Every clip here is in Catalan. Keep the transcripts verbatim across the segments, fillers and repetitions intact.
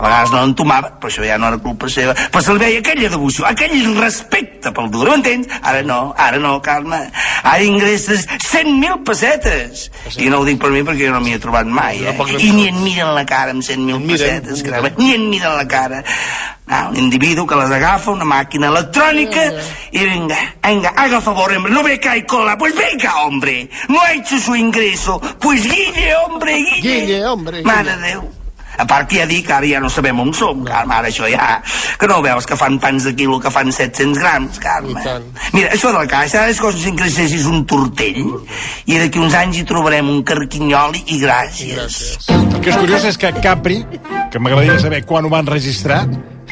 A vegades no l'entomava, però això ja no era culpa seva. Però se li veia aquella devoció, aquell respecte pel duro, m'entens? Ara no, ara no, Carme. Ara ingresses cent mil pessetes. I no ho dic per mi perquè jo no m'hi he trobat mai, eh? I ni en miren la cara amb cent mil pessetes, Carme. Ni en miren la cara. No, un individu que les agafa, una màquina electrònica, y venga, venga, haga favor, hombre, no ve que hay cola, pues venga, hombre, no ha hecho su ingreso, pues guille, hombre, guille. Guille, hombre, guille. Mare de Déu. A part que ja dic, ara ja no sabem on som, Carme, ara això ja... Que no veus que fan pans de quilo que fan set-cents grams, Carme? Mira, això de la caixa és com si encreixessis un tortell i d'aquí uns anys hi trobarem un carquinyoli i gràcies. El que és curiós és que Capri, que m'agradaria saber quan ho van registrar,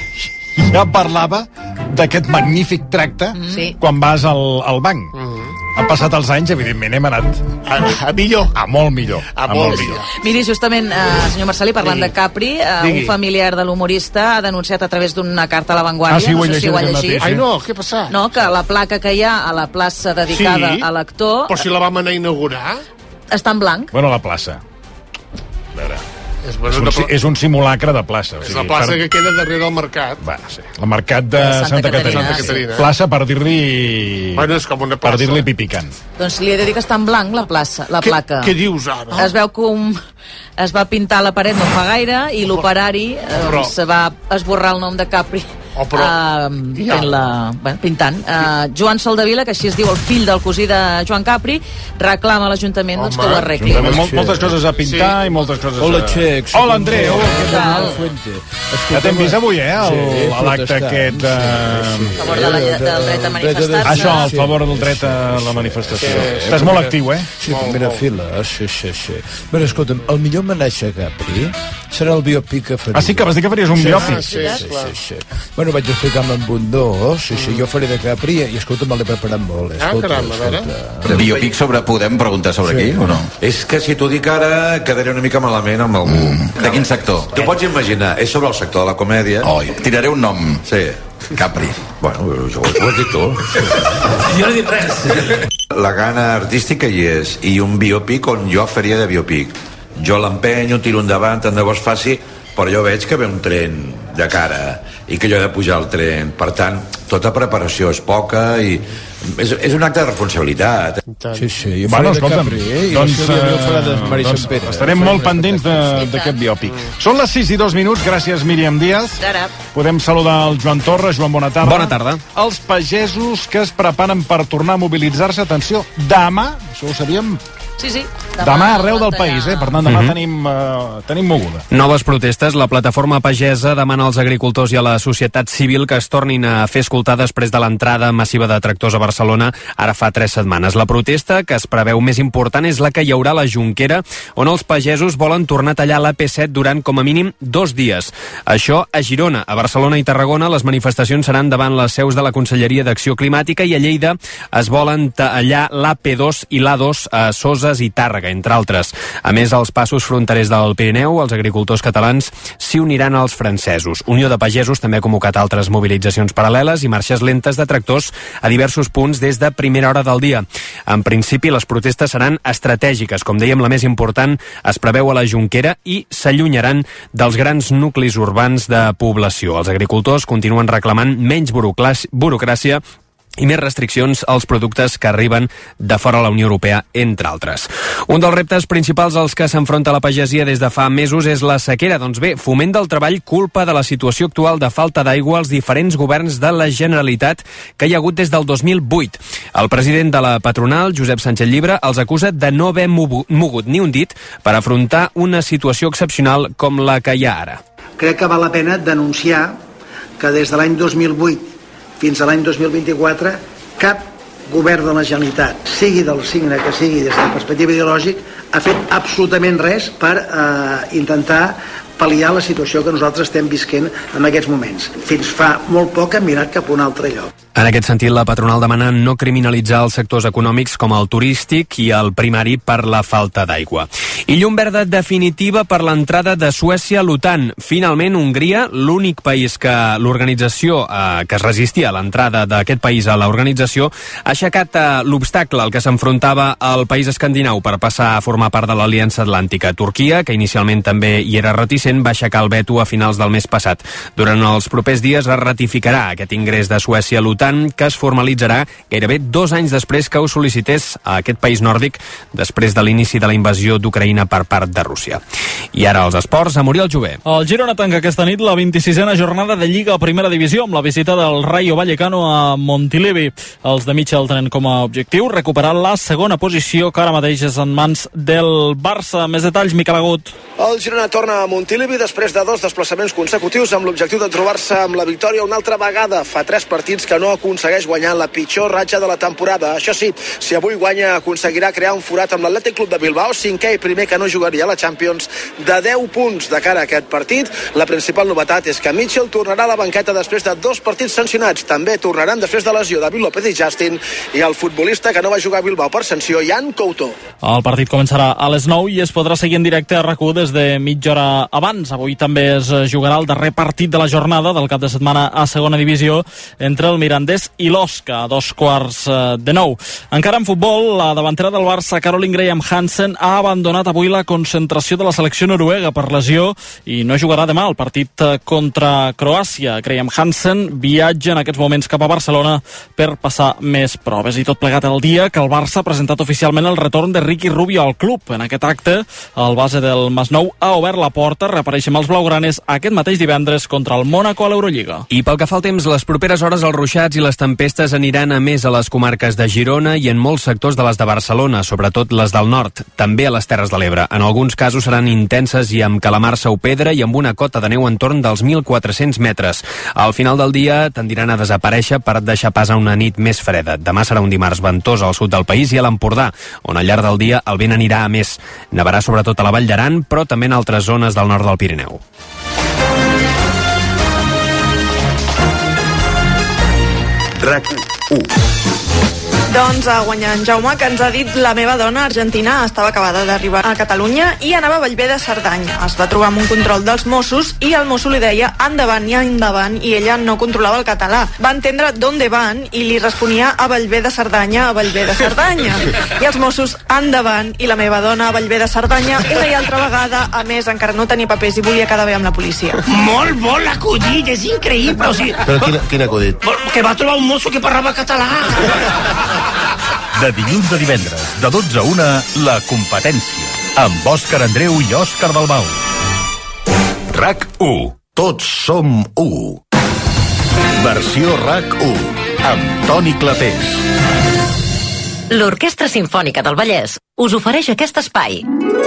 ja parlava d'aquest magnífic tracte sí. quan vas al, al banc. Mm-hmm. Han passat els anys, evidentment hem anat a, a millor, a molt millor, a, a molt millor. Miri, justament, eh, senyor Marcelí, parlant sí. de Capri, eh, un familiar de l'humorista ha denunciat a través d'una carta a La Vanguardia, ah, sí, no sé si ho ha llegit. Ai, no, què ha passat? No, que la placa que hi ha a la plaça dedicada sí, a l'actor... però si la vam anar a inaugurar... Està en blanc. Bueno, la plaça. A veure... És, bueno, és, un, és un simulacre de plaça. És o sigui, la plaça per... que queda darrere del mercat. Va, sí. El mercat de, de Santa, Santa Caterina. Santa Caterina. Plaça per dir-li... Bueno, és com una plaça. Per dir-li pipicant. Doncs li he de dir que està en blanc, la plaça, la què, placa. Què dius ara? Es veu que un... es va pintar la paret no fa gaire i l'operari eh, se va esborrar el nom de Capri. Oh, però... uh, fent la, bueno, pintant uh, Joan Soldevila, que així es diu el fill del cosí de Joan Capri, reclama a l'Ajuntament doncs, que ho arregli. Mol, moltes coses a pintar sí. i moltes coses a... Hola, Xecs. Hola, André. Hola, què tal? Ja t'hem vist avui, eh, el, sí, l'acte aquest de... Sí, sí. A favor de la, del dret a manifestar-se. Això, al favor del dret a la manifestació. Sí, sí. Estàs molt actiu, eh? Sí, primera fila. Sí, sí, sí. Bé, escolta'm, el millor homenatge a Capri serà el biòpic que faria. Ah, sí, que vas dir que faries un sí, biòpic. Sí, sí, sí, sí, sí. Bueno, vaig explicar-me amb un dos, sí, sí, jo faré de Capri i escolta, me l'he preparat molt. Ah, caram, a veure. De biòpic sobre... Podem preguntar sobre sí. aquí o no? És que si t'ho dic ara quedaré una mica malament amb algú. Mm. De quin sector? T'ho pots imaginar, és sobre el sector de la comèdia. Oi, tiraré un nom. Sí. Capri. Bueno, jo ho has dit tu. Jo no he dit res. La gana artística hi és, i un biòpic on jo faria de biòpic. Jo l'empenyo, tiro endavant, tant de bo es faci, però jo veig que ve un tren de cara i que jo he de pujar al tren. Per tant, tota preparació és poca i és, és un acte de responsabilitat. Sí, sí, jo bueno, faré de Capri, eh? I doncs, la Sílvia farà de Mari doncs, Sant Pere. Estarem molt pendents d'aquest biòpic. Són les sis i dos minuts, gràcies Míriam Díaz. Ara. Podem saludar el Joan Torres. Joan, bona tarda. Bona tarda. Els pagesos que es preparen per tornar a mobilitzar-se, atenció, demà, això ho sabíem, Sí, sí. Demà, demà arreu del país, eh? Per tant, demà mm-hmm. tenim, uh, tenim moguda. Noves protestes. La plataforma pagesa demana als agricultors i a la societat civil que es tornin a fer escoltar després de l'entrada massiva de tractors a Barcelona ara fa tres setmanes. La protesta, que es preveu més important, és la que hi haurà a la Jonquera, on els pagesos volen tornar a tallar l'A P set durant com a mínim dos dies. Això a Girona. A Barcelona i Tarragona les manifestacions seran davant les seus de la Conselleria d'Acció Climàtica i a Lleida es volen tallar l'A P dos i l'A dos a Sosa i Tàrrega, entre altres. A més, als passos fronterers del Pirineu, els agricultors catalans s'hi uniran als francesos. Unió de Pagesos també ha convocat altres mobilitzacions paral·leles i marxes lentes de tractors a diversos punts des de primera hora del dia. En principi, les protestes seran estratègiques. Com dèiem, la més important es preveu a la Jonquera i s'allunyaran dels grans nuclis urbans de població. Els agricultors continuen reclamant menys burocràcia i més restriccions als productes que arriben de fora de la Unió Europea, entre altres. Un dels reptes principals als que s'enfronta la pagesia des de fa mesos és la sequera. Doncs bé, Foment del Treball culpa de la situació actual de falta d'aigua als diferents governs de la Generalitat que hi ha hagut des del dos mil vuit. El president de la patronal, Josep Sánchez Llibre, els acusa de no haver mogut ni un dit per afrontar una situació excepcional com la que hi ha ara. Crec que val la pena denunciar que des de l'any dos mil vuit fins a l'any dos mil vint-i-quatre, cap govern de la Generalitat, sigui del signe que sigui des de la perspectiva ideològica, ha fet absolutament res per eh, intentar pal·liar la situació que nosaltres estem visquent en aquests moments. Fins fa molt poc hem mirat cap a un altre lloc. En aquest sentit, la patronal demana no criminalitzar els sectors econòmics com el turístic i el primari per la falta d'aigua. I llum verda definitiva per l'entrada de Suècia a l'OTAN. Finalment, Hongria, l'únic país que l'organització eh, que es resistia a l'entrada d'aquest país a l'organització, ha aixecat eh, l'obstacle al que s'enfrontava el país escandinau per passar a formar part de l'Aliança Atlàntica. Turquia, que inicialment també hi era reticent, recent va aixecar el veto a finals del mes passat. Durant els propers dies es ratificarà aquest ingrés de Suècia a l'OTAN, que es formalitzarà gairebé dos anys després que ho sol·licités a aquest país nòrdic després de l'inici de la invasió d'Ucraïna per part de Rússia. I ara els esports, a Muriel Jové. El Girona tanca aquesta nit la vint-i-sisena jornada de Lliga a Primera Divisió amb la visita del Rayo Vallecano a Montilivi. Els de Michel tenen com a objectiu recuperar la segona posició, que ara mateix és en mans del Barça. Més detalls, Miquel Agut. El Girona torna a Montilivi després de dos desplaçaments consecutius amb l'objectiu de trobar-se amb la victòria una altra vegada. Fa tres partits que no aconsegueix guanyar la pitjor ratxa de la temporada. Això sí, si avui guanya aconseguirà crear un forat amb l'Atlètic Club de Bilbao, cinquè i primer que no jugaria a la Champions, de deu punts de cara a aquest partit. La principal novetat és que Mitchell tornarà a la banqueta després de dos partits sancionats. També tornaran després de lesió David López i Justin i el futbolista que no va jugar a Bilbao per sanció, Jan Couto. El partit començarà a les nou i es podrà seguir en directe a RAC u des de mitja hora abans. Avui també es jugarà el darrer partit de la jornada del cap de setmana a segona divisió entre el Mirandés i l'Osca a dos quarts de nou. Encara en futbol, la davantera del Barça, Caroline Graham Hansen, ha abandonat avui la concentració de la selecció noruega per lesió i no jugarà demà el partit contra Croàcia. Graham Hansen viatja en aquests moments cap a Barcelona per passar més proves. I tot plegat el dia que el Barça ha presentat oficialment el retorn de Ricky Rubio al club. En aquest acte, el base del Masnou ha obert la porta a reaparèixer amb els blaugranes aquest mateix divendres contra el Mónaco a l'Eurolliga. I pel que fa al temps, les properes hores els ruixats i les tempestes aniran a més a les comarques de Girona i en molts sectors de les de Barcelona, sobretot les del nord, també a les Terres de l'Ebre. En alguns casos seran intenses i amb calamarsa o pedra i amb una cota de neu entorn dels mil quatre-cents metres. Al final del dia tendiran a desaparèixer per deixar pas a una nit més freda. Demà serà un dimarts ventós al sud del país i a l'Empordà, on al llarg del dia el vent anirà a més. Nevarà sobretot a la Vall d'Aran, però també en altres zones del nord del Pirineu. RAC u. Doncs ha guanyat en Jaume, que ens ha dit la meva dona argentina estava acabada d'arribar a Catalunya i anava a Bellver de Cerdanya. Es va trobar amb un control dels Mossos i el mosso li deia endavant i endavant i ella no controlava el català. Va entendre d'on van i li responia a Bellver de Cerdanya, a Bellver de Cerdanya. I els Mossos endavant i la meva dona a Bellver de Cerdanya una i altra vegada. A més, encara no tenia papers i volia quedar bé amb la policia. Molt bo l'acudit, és increïble. O sigui, Però quin, quin acudit? que va trobar un mosso que parlava català. De dilluns a divendres, de dotze a una, La Competència, amb Òscar Andreu i Òscar Dalmau. RAC u. Tots som u. Versió RAC u, amb Toni Clapés. L'Orquestra Simfònica del Vallès us ofereix aquest espai.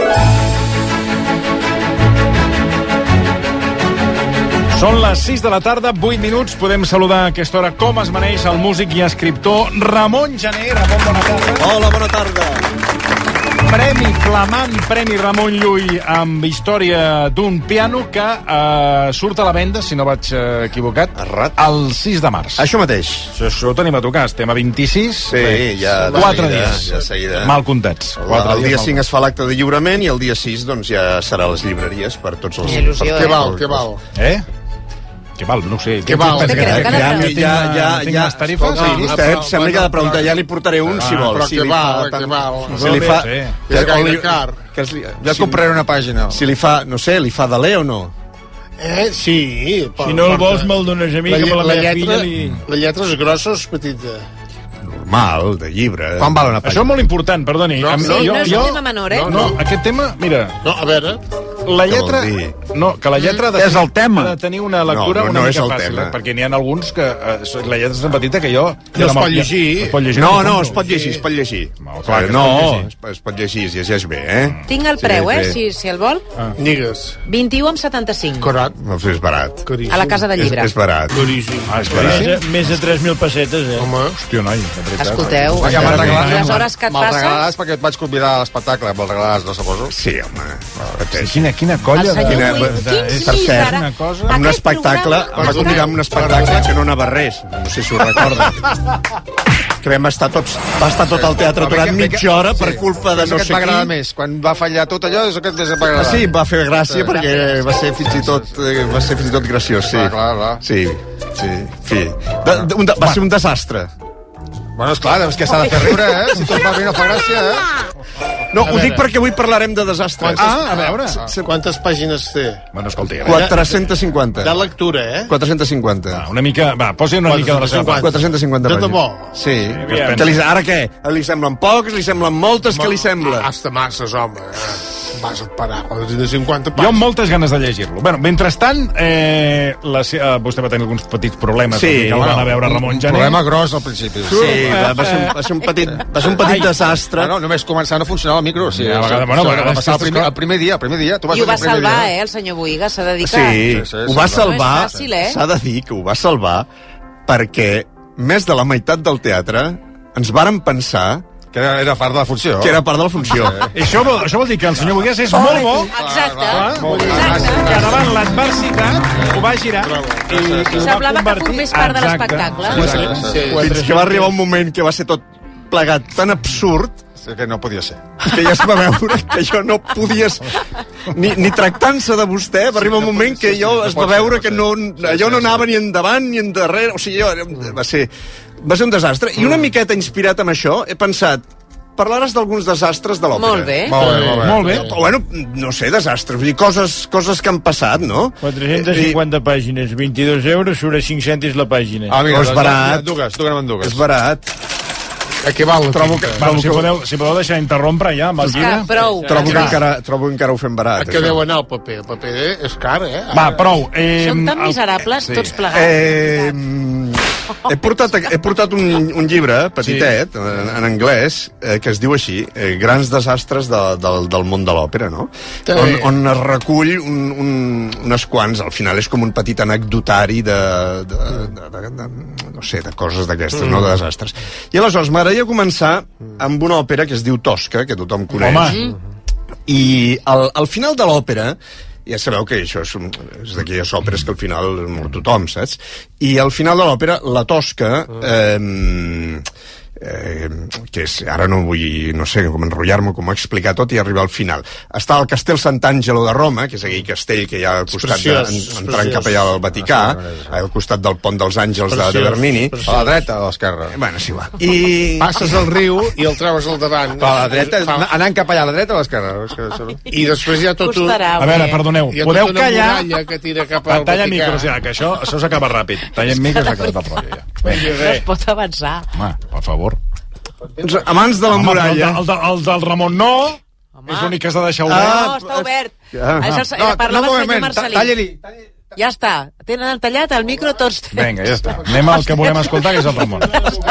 Són les sis de la tarda, vuit minuts. Podem saludar a aquesta hora com es maneix el músic i escriptor Ramon Gené. Ramon, bona tarda. Hola, bona tarda. Premi flamant, Premi Ramon Llull amb història d'un piano que eh, surt a la venda, si no vaig eh, equivocat, Errat. el sis de març. Això mateix. Això, això ho tenim a tocar, estem a vint-i-sis. Sí, bé, ja... Quatre seguida, dies. Ja seguida. Mal comptats. El, el dia cinc es fa l'acte de lliurament i el dia sis doncs, ja serà a les llibreries per tots els... Il·lusió, per, eh? Què val, què val? Eh? Què val? No ho sé. Què val? Ja, ja, ja, ja, ja, les tarifes? sí, vostè sembla que ha de preguntar, ja li portaré un, si vol. Però si què li val, fa, què val? Si li fa... És gaire car. Que li, ja compraré una pàgina. Si li fa, no sé, li fa de l'E o no? Eh, sí. Si no el vols, me'l dones a mi, que me la meva filla li... La lletra és grossa o és petita? Normal, de llibre. Quan val una pàgina? Això és molt important, perdoni. No, Am- no, jo, no és jo, un tema menor, eh? No, no, aquest tema, mira... No, a veure... La lletra... No, que la lletra ha de, És el tema. ha de tenir una lectura No, no, una no mica és el fàcil, tema. eh? Perquè n'hi ha alguns que eh, la lletra és tan petita que jo... No es pot llegir. Es pot llegir. No, no, es pot llegir, es pot llegir. No, clar que es no, pot llegir. es pot llegir, es llegeix bé, eh? Tinc el preu, eh, si, si el vol. Ah. Digues. vint-i-u amb setanta-cinc. Corat. No, és barat. A la casa de llibre. És, és barat. Caríssim. Ah, és barat. Més de tres mil pessetes, eh? Home. Hòstia, noi, de veritat. Escolteu, Ja me'l regalaràs, les hores que et me'l passes... regalaràs perquè et vaig convidar a l'espectacle, me'l regalaràs, no suposo? Sí, home. Sí, quina, quina colla El senyor de... Llull, de- quin és- sí, és ara. una cosa... En un Aquest espectacle, programa- em va convidar a un espectacle que no anava res. No sé si ho recorda. Que vam estar tots... Va estar tot el teatre durant mitja hora per culpa de no sé qui. Què et va agradar qui. més? Quan va fallar tot allò, és el que et més et va Ah, agradar? sí, em va fer gràcia perquè va ser fins i tot eh, va ser fins i tot graciós, sí. Ah, clar, clar. Sí, sí, en fi. De, de, un, de, va ser un desastre. Bueno, esclar, és que s'ha de fer riure, eh? Si tot va bé no fa gràcia, eh? No, ho dic perquè avui parlarem de desastres. Ah, a veure. Quantes pàgines té? Bueno, escolti, quatre-cents cinquanta. De lectura, eh? quatre-cents cinquanta. Una mica... Va, posi una mica de la seva part. quatre-cents cinquanta De debò? Sí. Que li, ara què? Li semblen pocs, li semblen moltes, què li sembla? Hasta masses, home. Vas a parar, quatre-cents cinquanta Jo amb moltes ganes de llegir-lo. Bueno, mentrestant, eh, la, eh, vostè va tenir alguns petits problemes. Sí, que el van a veure Ramon Jané. Un problema gros al principi. Sí, va, va, ser, un, va ser un petit, va ser un petit desastre. Bueno, només començar a no funcionar el micro. Sí, Ja, a vegades, bueno, a vegades va passar el aquestes primer, coses- el primer dia, el primer dia. Tu vas I ho va el primer salvar, dia. eh, el senyor Boiga, s'ha de dir que... Sí, Sí, sí, ho va sí, salvar. no és fàcil, eh? S'ha de dir que ho va salvar perquè més de la meitat del teatre ens varen pensar que era, era part de la funció. Que era part de la funció. I això, vol, això vol dir que el senyor Boigues és molt bo. Exacte. Que davant l'adversitat ho va girar i, i ho va Semblava que convertir... formés part de Exacte. l'espectacle. Sí, sí. Fins que va arribar un moment que va ser tot plegat tan absurd que no podia ser. que ja es va veure que jo no podies ni, ni tractant-se de vostè va arribar un moment que jo es va veure que no, allò no anava ni endavant ni endarrere, o sigui, jo, va ser va ser un desastre, i una miqueta inspirat amb això he pensat, parlaràs d'alguns desastres de l'òpera. Molt bé. Molt bé, molt bé. Molt bé. Bueno, no sé, desastres, vull dir, coses, coses que han passat, no? quatre-cents cinquanta pàgines, vint-i-dos euros, surt a cinc cèntims la pàgina. Ah, mira, Però és barat. Dugues, dugues amb dugues. És barat. A què val la Trobo tinta? que, Bueno, trobo si, que, podeu, si podeu deixar interrompre ja amb el És que llibre. prou. trobo que Clar. encara, trobo que encara ho fem barat. A què això. deu anar el paper? El paper és car, eh? Va, prou. Eh, Som tan el- miserables, sí. tots plegats. Eh, he portat, he portat un, un llibre petitet, sí. en, en anglès, eh, que es diu així, eh, Grans desastres de, del, del món de l'òpera, no? Sí. On, on es recull un, un, unes quants, al final és com un petit anecdotari de, de, de, de, de no sé, de coses d'aquestes, mm. no de desastres. I aleshores m'agradaria començar amb una òpera que es diu Tosca, que tothom coneix. Home. I al, al final de l'òpera, ja sabeu que això és, un, és d'aquelles òperes que al final mor tothom, saps? I al final de l'òpera, la Tosca, eh, eh, que és, ara no vull, no sé, com enrotllar-me, com explicar tot i arribar al final. Està al Castell Sant'Angelo de Roma, que és aquell castell que hi ha al costat de, preciós, en, és entrant preciós. cap allà al Vaticà, al costat del pont dels Àngels de, de Preciós, Bernini. preciós. A la dreta o a l'esquerra? Bueno, sí, va. I... Passes el riu i el trobes al davant. A la dreta, Fa- anant cap allà, a la dreta o a l'esquerra? És que això- I després hi ha tot un... Costarà, A veure, perdoneu, Hi ha podeu tota una callar? muralla que tira cap al Talla Vaticà. micros ja, que això, això s'acaba ràpid. Tallem micros, s'ha acabat el rotllo ja. No es pot avançar. Home, per favor. Doncs, amants de la Home, muralla... El, de, el del Ramon no, és l'únic que has de deixar obert. No, està obert. Ah, Això ah. no, parlava el senyor Marcelí. Talla-li. Ja està. Tenen tallat el micro tots. Vinga, ja està. Anem al que volem escoltar, que és el Ramon.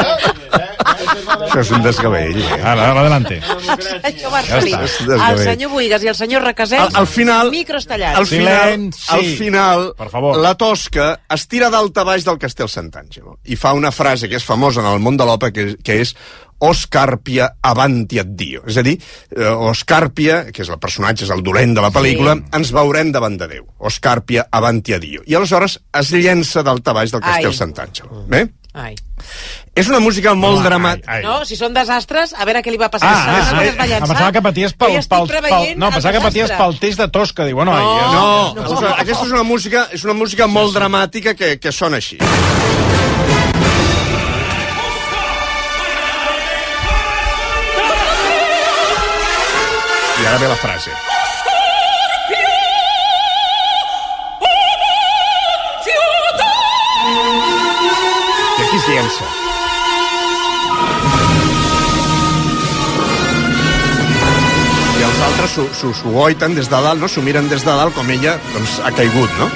Això és un desgavell. Eh? Ara, adelante. Senyor Marcelí, Ja està. el senyor Buigas i el senyor Requesens, Al, al final... micros tallats. Al final, Silenci. al final Per favor. la Tosca es tira dalt a baix del Castell Sant'Angelo i fa una frase que és famosa en el món de l'òpera, que, que és O Scarpia avanti addio. És a dir, eh, O Scarpia, que és el personatge, és el dolent de la pel·lícula, sí. ens veurem davant de Déu. O Scarpia avanti addio. I aleshores es llença dalt a baix del Castell Ai. Sant'Angelo. Bé? Ai. És una música molt dramàtica. No, si són desastres, a veure què li va passar. Ah, ah, no ah, es va llançar. em pensava que paties pel, Jo ja estic pel, pel, preveient no, el pensava que paties desastre. pel test de Tosca. Diu, bueno, No. ai, No, no. no. no. Aquesta és una música, és una música molt dramàtica que, que sona així. I ara ve la frase. I aquí es llença. I els altres s'ho- s'ho s'ho goiten des de dalt, no? S'ho miren des de dalt com ella doncs, ha caigut, no?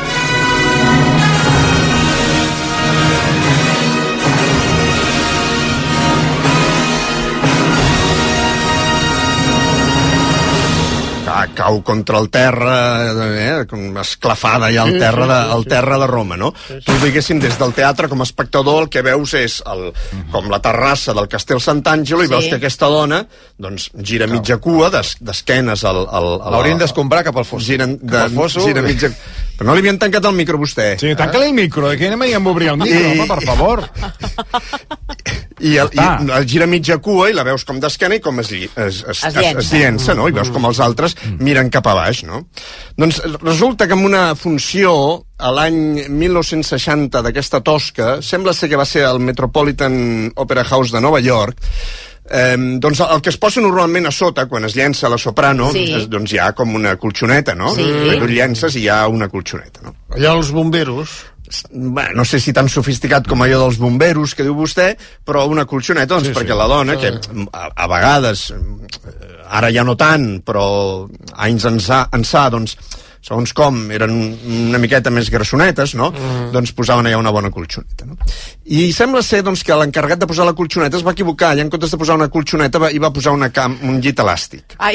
Ca- cau contra el terra, eh, com esclafada ja al terra, de, al terra de Roma, no? Tu, diguéssim, des del teatre, com a espectador, el que veus és el, com la terrassa del Castell Sant'Angelo i Sí. veus que aquesta dona doncs, gira mitja cua, d'es- d'esquenes al... al, al L'haurien d'escombrar cap al fosso. Giren, Cap al fosso. gira mitja... Però no li havien tancat el micro, vostè. Sí, tanca-li el micro, que anem a obrir el micro, I- home, per favor. I el, i Està. el gira mitja cua i la veus com d'esquena i com es, lli- es, es, es, llença. es llença, no? I veus com els altres miren cap a baix, no? Doncs resulta que en una funció a l'any mil nou-cents seixanta d'aquesta Tosca, sembla ser que va ser el Metropolitan Opera House de Nova York, Eh, doncs el que es posa normalment a sota quan es llença la soprano, Sí. és, doncs hi ha com una colxoneta, no? Sí. Tu llences i hi ha una colxoneta, no? Allà els bomberos... Bé, no sé si tan sofisticat com allò dels bomberos que diu vostè, però una colxoneta, doncs, Sí, sí. perquè la dona, que a, a vegades, ara ja no tant, però anys ençà, ençà doncs, segons com, eren una miqueta més grassonetes, no? Mm. Doncs posaven allà una bona colxoneta, no? I sembla ser, doncs, que l'encarregat de posar la colxoneta es va equivocar, i en comptes de posar una colxoneta va, hi va posar una cam, un llit elàstic. Ai.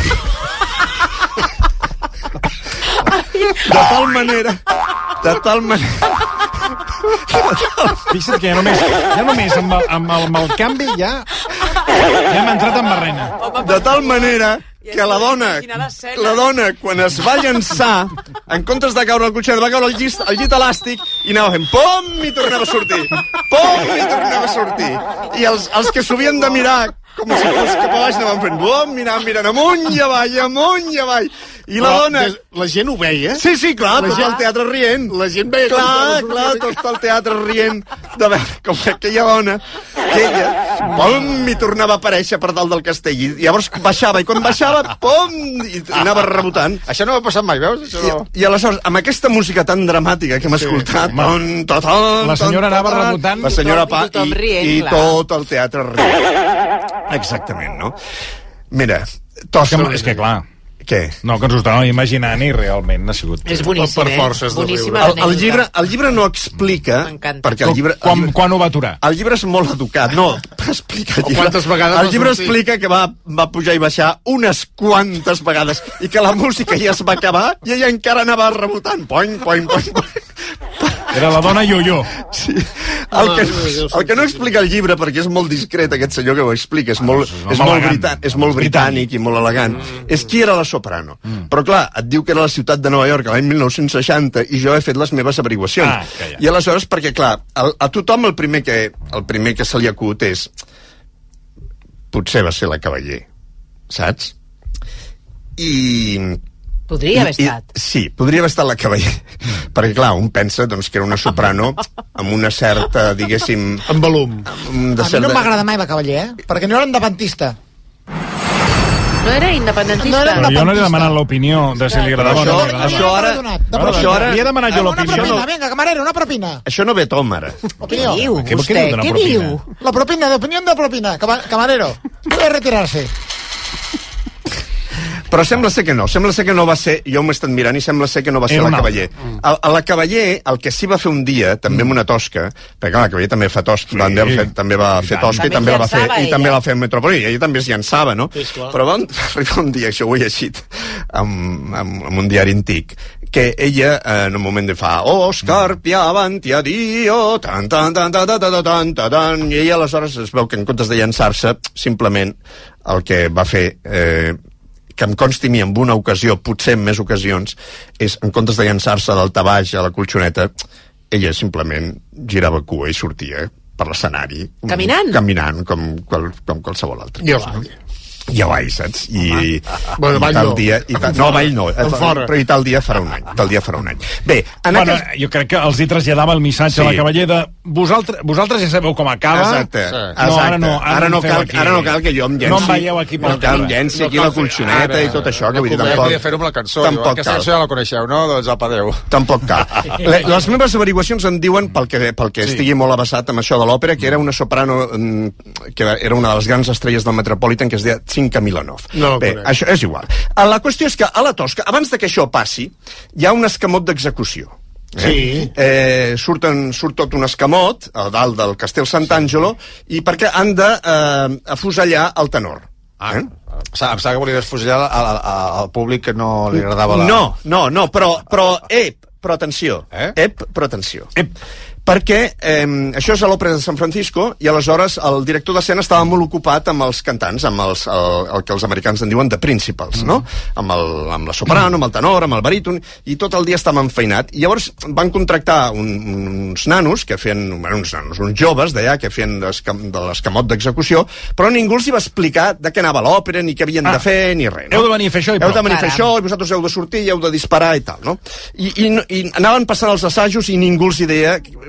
De tal manera... De tal manera... Fixa't que ja només, ja només amb, el, amb, el, amb el canvi ja, ja hem entrat en barrena. De tal manera que la dona, la dona, quan es va llançar, en comptes de caure al colxonet, va caure al llit, al llit elàstic i anava fent pom i tornava a sortir. Pom i tornava a sortir. I els, els que s'ho havien de mirar com si fos cap a baix anaven fent bom, mirant, mirant amunt i avall, amunt i avall. I la Però dona... des- la gent ho veia? Sí, sí, clar, La tot gent- el teatre rient. La gent veia... Clar, com- clar, tot el teatre rient de veure com aquella dona, que ella, pom, i tornava a aparèixer per dalt del castell. I llavors baixava, i quan baixava, pom, i anava rebotant. Això no m'ha passat mai, veus? Això I, no... I aleshores, amb aquesta música tan dramàtica que hem Sí. escoltat, Home, ton, ton, ton, la senyora ton, anava ton, rebotant. la senyora I pa, tothom i, rient, i clar. tot el teatre rient. Exactament, no? Mira, És tossa... que, és que clar, Què? no, que ens ho estàvem imaginant i realment ha sigut... És boníssim, Per eh? forces de Boníssima El, el, anècdota. llibre, el llibre no explica, M'encanta. perquè el llibre... Quan, el llibre quan ho va aturar? El llibre és molt educat, no, explica el O llibre. quantes vegades El va llibre sortir? explica que va, va pujar i baixar unes quantes vegades i que la música ja es va acabar i ella encara anava rebotant. Poing, poing, poing, poing. Era la dona yo-yo. Sí. El que, el que no explica el llibre, perquè és molt discret aquest senyor que ho explica, és molt, és un home és molt, elegant. brità, és molt britànic i molt elegant, és qui era la soprano. Però clar, et diu que era la ciutat de Nova York l'any mil nou-cents seixanta i jo he fet les meves averiguacions. Ah, que ja. I aleshores, perquè clar, el, a tothom el primer, que, el primer que se li acut és potser va ser la Cavaller, saps? I... Podria haver I- i- estat. Sí, podria haver estat la Cavaller. Perquè, clar, un pensa doncs, que era una soprano amb una certa, diguéssim... Amb volum. Amb de A mi certa... no m'agrada mai la Cavaller, eh? Perquè no era independentista. No era independentista. No era Però jo no li he demanat l'opinió de si li agradava o no li Això- agradava. això ara- Però això ara- Li he demanat jo Una l'opinió. propina, no. vinga, camarero, una propina. Això no ve a tom, ara. Opinió. Què diu, Què- què vostè? diu d'una Què propina? diu? La propina, de opinión de propina. Cama- Camarero, puede retirarse. Però sembla ser que no, sembla ser que no va ser, jo m'he estat mirant i sembla ser que no va ser Era la un Cavaller. A, a la Cavaller, el que sí va fer un dia, també amb una tosca, perquè clar, la Cavaller també fa tosca, Sí. sí. va fer, també va fer tosca i També també la va fer, llançava, i també ella. la va fer en Metropoli, ella també es llançava, no? Sí, esclar. Però van arribar un dia, això ho he llegit amb, amb, amb un diari antic, que ella eh, en un moment de fa Òscar, pia, avanti, adio, tan, tan, tan, tan, tan, tan, tan, tan, tan, i ella aleshores es veu que en comptes de llançar-se, simplement el que va fer... Eh, que em consti a mi en una ocasió, potser en més ocasions, és, en comptes de llançar-se del baix a la colxoneta, ella simplement girava cua i sortia per l'escenari. Caminant? Caminant, com, qual, com qualsevol altre. I avall. I avall, saps? I, Bueno, i avall tal no. dia... I tal, no, avall no, En fora. però i tal dia farà un any. Tal dia farà un any. Bé, en Bueno, aquest... jo crec que els hi traslladava el missatge Sí. a la Cavaller de vosaltres, vosaltres ja sabeu com acaba. Exacte. No, Exacte. ara no, ara, ara no, feu cal, aquí. ara no cal que jo em llenci. No em veieu aquí pel no cal em carrer. llenci No aquí cal la fer- colxoneta ara, i tot això, que no vull dir, podria tampoc... fer-ho amb la cançó. Tampoc Diu, aquesta cal. cançó ja la coneixeu, no? Doncs apa, adéu. Tampoc cal. Le- Les meves averiguacions em diuen, pel que, pel que Sí. estigui molt avançat amb això de l'òpera, que era una soprano mm, que era una de les grans estrelles del Metropolitan, que es deia Cinca Milanov. No la Bé, conec. això és igual. La qüestió és que a la Tosca, abans de que això passi, hi ha un escamot d'execució. Eh? Sí. Eh, surten, surt tot un escamot a dalt del Castel Sant'Angelo i perquè han de eh, afusellar el tenor. Ah, Eh? em sap que volia desfusellar al, al, al públic que no li agradava la... No, no, no, però, però ep, però atenció. Eh? Ep, però atenció. Ep. Perquè eh, això és a l'Òpera de San Francisco i aleshores el director d'escena estava molt ocupat amb els cantants, amb els, el, el que els americans en diuen de principals, no? Amb, el, amb la soprano, amb el tenor, amb el baríton, i tot el dia estava enfeinat. I llavors van contractar un, uns nanos, que feien, bueno, uns nanos, uns joves d'allà, que feien l'escam, de l'escamot d'execució, però ningú els hi va explicar de què anava l'òpera, ni què havien Ah, de fer, ni res. No? heu de venir a fer això i Heu de prou. venir a fer això, i vosaltres heu de sortir i heu de disparar i tal, no? I, i, i anaven passant els assajos i ningú els hi deia,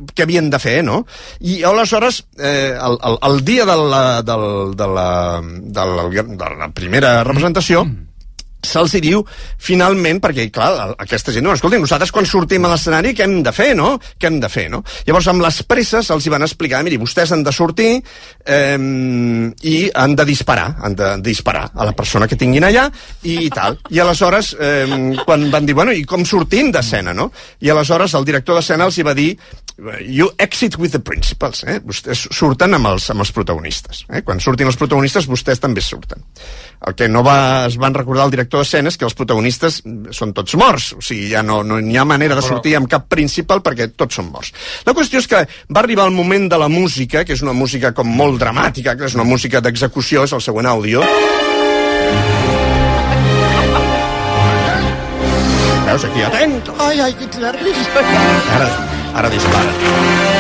què havien de fer, no? I aleshores, eh, el, el, el dia de la, de, la, de, la, de, la, de la primera representació, se'ls hi diu, finalment, perquè, clar, aquesta gent, no, escolti, nosaltres quan sortim a l'escenari, què hem de fer, no? Què hem de fer, no? Llavors, amb les presses, els hi van explicar, miri, vostès han de sortir eh, i han de disparar, han de disparar a la persona que tinguin allà i tal. I aleshores, eh, quan van dir, bueno, i com sortim d'escena, no? I aleshores el director d'escena els hi va dir, you exit with the principals, eh? Vostès surten amb els, amb els protagonistes, eh? Quan surtin els protagonistes, vostès també surten. El que no va, es van recordar el director d'escena és que els protagonistes són tots morts, o sigui, ja no, no hi ha manera de sortir amb cap principal perquè tots són morts. La qüestió és que va arribar el moment de la música, que és una música com molt dramàtica, que és una música d'execució, és el següent àudio. Veus, aquí, atent! Ai, ai, quins nervis! Ara, ara dispara.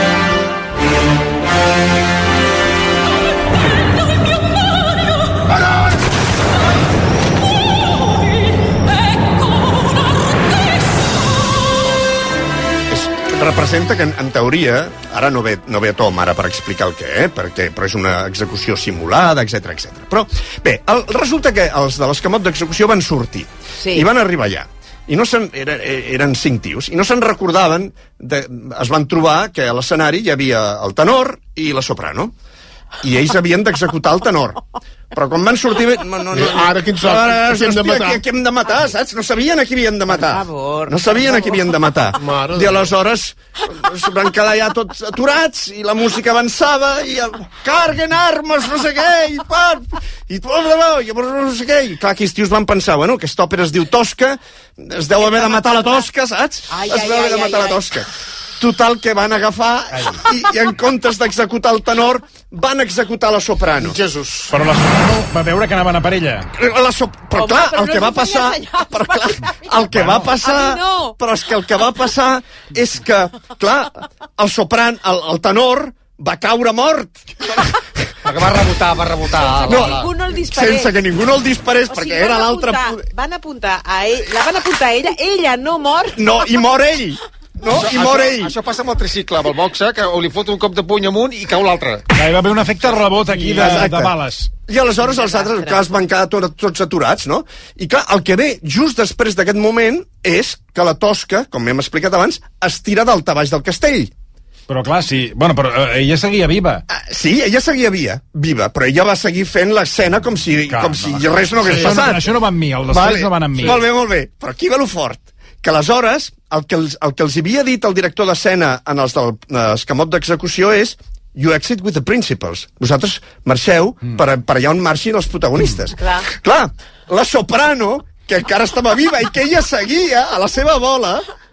Representa que, en, en teoria, ara no ve, no ve a tom ara per explicar el què, eh? Perquè, però és una execució simulada, etcètera, etcètera. Però, bé, el, resulta que els de l'escamot d'execució van sortir sí. i van arribar allà. I no se'n, eren, eren cinc tios, i no se'n recordaven, de, es van trobar que a l'escenari hi havia el tenor i la soprano, i ells havien d'executar el tenor. Però quan van sortir... No, no, no, ara qui ens sap, ara, qui hem de hòstia, matar. qui, qui hem de matar, saps? No sabien a qui havien de matar. No sabien a qui havien de matar. Mare I aleshores es van quedar ja tots aturats i la música avançava i el, carguen armes, no sé què, i pam, i llavors no sé què. I clar, aquells tios van pensar, bueno, aquesta òpera es diu Tosca, es deu haver de matar la Tosca, saps? Ai, Es ai, deu haver ai, de matar ai, la Tosca. Total, que van agafar i, i en comptes d'executar el tenor van executar la soprano. Jesús. Però la soprano va veure que anaven a per ella. La so... Però Home, clar, però el no que va s'ho passar... feia Però clar, el que va passar... A mi no. Però és que el que va passar és que, clar, el sopran, el, el tenor va caure mort. Perquè va rebotar, va rebotar. Sense que ningú no el disparés. Sense que ningú no el disparés, O perquè sigui, era van l'altre... apuntar- Van apuntar a ell, la van apuntar a ella, ella no mor. No, i mor ell. No? Això, I mor això, ell. això passa amb el tricicle, amb el boxe, que o li fot un cop de puny amunt i cau l'altre. Hi va haver un efecte rebot aquí de, Exacte. de bales. I aleshores els altres, clar, es van quedar tot, tots aturats, no? I clar, el que ve just després d'aquest moment és que la Tosca, com hem explicat abans, es tira daltabaix del castell. Però clar, sí. Bueno, però eh, ella seguia viva. Ah, sí, ella seguia via, viva, però ella va seguir fent l'escena com si, Clar, com si no. res no hagués Això no- passat. això no va amb mi, el després no van amb mi. Molt bé, molt bé. Però aquí ve lo fort. Que aleshores, el que els, el que els havia dit el director d'escena en els del escamot d'execució és you exit with the principals. Vosaltres marxeu mm. per, per allà on marxin els protagonistes. Mm. Clar. Clar, la soprano, que encara estava viva i que ella seguia a la seva bola,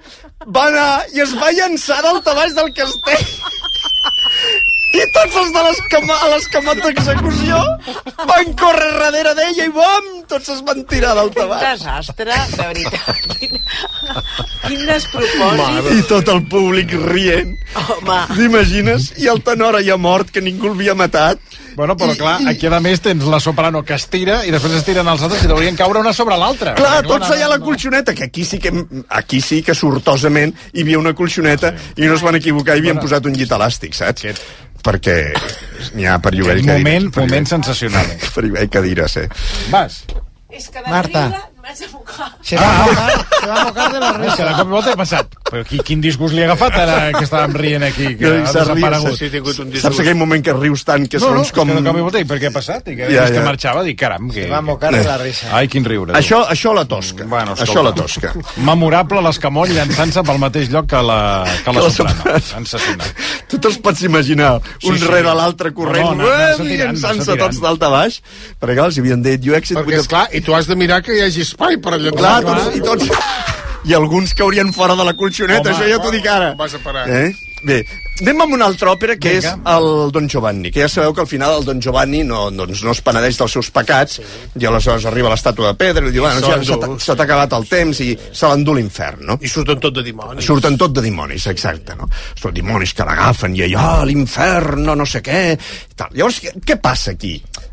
va anar i es va llançar daltabaix del castell. I tots els de l'escamot, a l'escamot d'execució van córrer darrere d'ella i bom, tots es van tirar Quin daltabaix. desastre, de veritat. Quin, quin despropòsit. I tot el públic rient. Home. T'imagines? I el tenor ja mort, que ningú l'havia matat. Bueno, però I- clar, i- aquí a més tens la soprano que es tira i després es tiren els altres i deurien caure una sobre l'altra. Clar, Perquè, tots no, allà a la no. colxoneta, que aquí sí que, aquí sí que sortosament hi havia una colxoneta i no es van equivocar i havien Bueno. posat un llit elàstic, saps? Perquè n'hi ha per lloguer Aquest cadires. moment, per lloguer- moment sensacional. Per lloguer cadires, eh? Vas. És que de Marta. riure m'haig de mocar. Se va a mocar, se va a mocar de la Ah, risa. de cop i volta he passat. Però qui, quin disgust li ha agafat ara que estàvem rient aquí, que I ha s'ha riut, desaparegut? Sí, ha tingut un disgust. Saps aquell moment que rius tant que No, no, segons és com... que de cop i volta, i per què ha passat? I que, Ja, ja, que ja. marxava, dic, caram, que... Se va a mocar de la risa. Ai, quin riure. tu. Això, això la tosca. Bueno, escolta. això la tosca. Memorable l'escamoll llançant-se pel mateix lloc que la, que la Que la soprano. soprano. Sensacional. Tu te'ls pots imaginar, Sí, un sí. rere l'altre corrent, No, no, anar-se uem, tirant, llançant-se anar-se tots tirant. d'alta baix, perquè clar, els havien dit, you exit Perquè, with the... esclar, i tu has de mirar que hi hagi espai per allò. Clar, tots, i tots... I alguns caurien fora de la colxoneta, Home, això ja t'ho dic ara. Vas a parar. Eh? Bé, anem amb una altra òpera que Vinga. és el Don Giovanni, que ja sabeu que al final el Don Giovanni no, doncs, no es penedeix dels seus pecats, sí. I aleshores arriba l'estàtua de pedra i li diu, bueno, Se ja l'endú. se t'ha- se t'ha acabat el temps i se l'endú l'infern, no? I surten tot de dimonis. Surten tot de dimonis, exacte, no? Són dimonis que l'agafen i allò, ah, l'infern, no sé què... i Tal. Llavors, què, què passa aquí?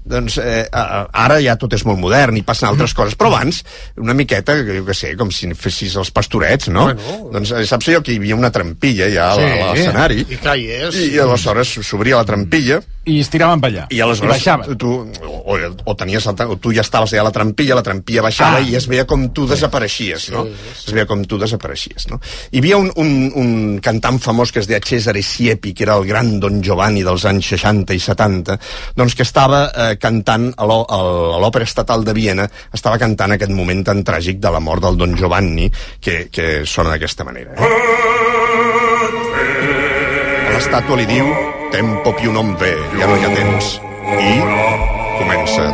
doncs eh, ara ja tot és molt modern i passen altres coses, però abans una miqueta, jo què sé, com si fessis els pastorets, no? Bueno. Doncs saps allò que hi havia una trampilla ja sí, a l'escenari i clar hi és i aleshores s'obria la trampilla i es tiraven per allà i aleshores I tu, o, o, tenies el, o tu ja estaves allà a la trampilla, la trampilla baixava ah. i es veia com tu desapareixies, no? Sí, sí. Es veia com tu desapareixies, no? Hi havia un, un, un cantant famós que es deia Cesare Siepi, que era el gran Don Giovanni dels anys seixanta i setanta, doncs que estava eh, cantant a l'Òpera Estatal de Viena, estava cantant aquest moment tan tràgic de la mort del Don Giovanni, que, que sona d'aquesta manera. Eh? A l'estàtua li diu tempo più non ve, ja no hi ha temps. I comença.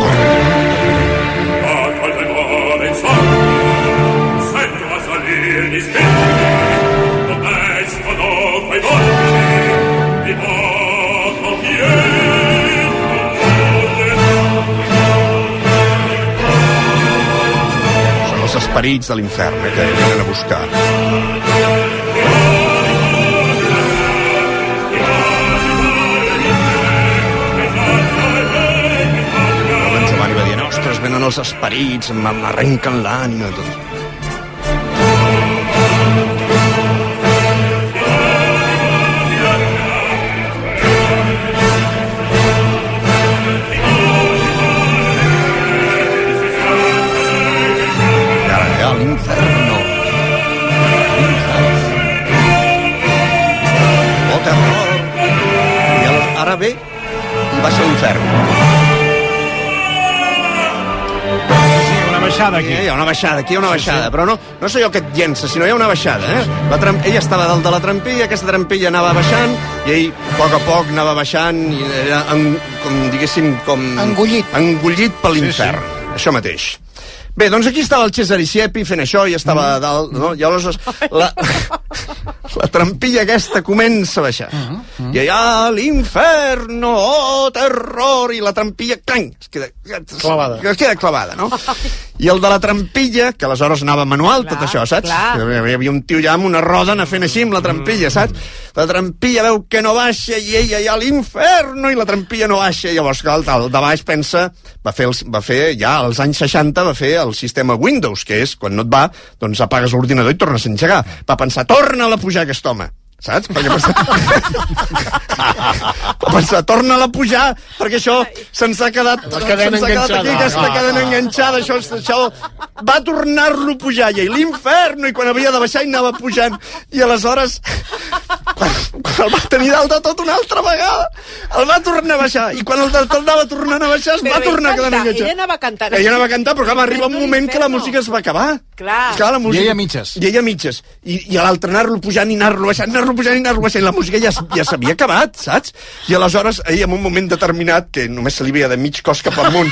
Són els esperits de l'infern eh, que venen a buscar. Venen els esperits, m'arrenquen l'ànima, tot. I ara, eh, a l'inferno. Oh, terror. I ara ve i baixa a l'infern. Baixada aquí. Hi ha una baixada, aquí hi ha una baixada, sí, sí. Però no, no és allò que et llença, sinó hi ha una baixada, eh? La tram... Ella estava dalt de la trampilla, aquesta trampilla anava baixant, i ell, a poc a poc, anava baixant, i era, en, com diguéssim, com... Engullit. Engullit per l'infern, sí, sí. Això mateix. Bé, doncs aquí estava el Cesare Siepi fent això, i estava mm. dalt, no? I aleshores la, la trampilla aquesta comença a baixar. Mm -hmm. I allà, l'inferno, oh, terror, i la trampilla, clang, es queda clavada. Es queda clavada, no? I el de la trampilla, que aleshores anava manual, clar, tot això, saps? Clar. Hi havia un tio ja amb una roda anar fent així amb la trampilla, saps? La trampilla veu que no baixa i ella ja a l'inferno i la trampilla no baixa. I llavors, clar, el de baix pensa, va fer, els, va fer ja als anys seixanta, va fer el sistema Windows, que és, quan no et va, doncs apagues l'ordinador i tornes a engegar. Va pensar, torna-la a pujar aquest home. Saps? Perquè pensa... pensa, torna-la a pujar, perquè això se'ns ha quedat, la cadena se'ns ha quedat aquí, aquesta ah, cadena ah, enganxada, això, això va tornar-lo a pujar, i l'inferno, i quan havia de baixar i anava pujant, i aleshores quan, quan el va tenir dalt de tot una altra vegada, el va tornar a baixar, i quan el del tot anava tornant a baixar es però va tornar a quedar enganxat. Ella anava cantant. Ella anava a cantar, però clar, va arribar un moment que la música es va acabar. Clar. clar la música... I ella mitges. I ella mitges. I, i l'altre anar-lo pujant i anar-lo baixant, anar-lo pujant i anar-lo baixant. La música ja, ja s'havia acabat, saps? I aleshores, ell, en un moment determinat, que només se li veia de mig cos cap amunt,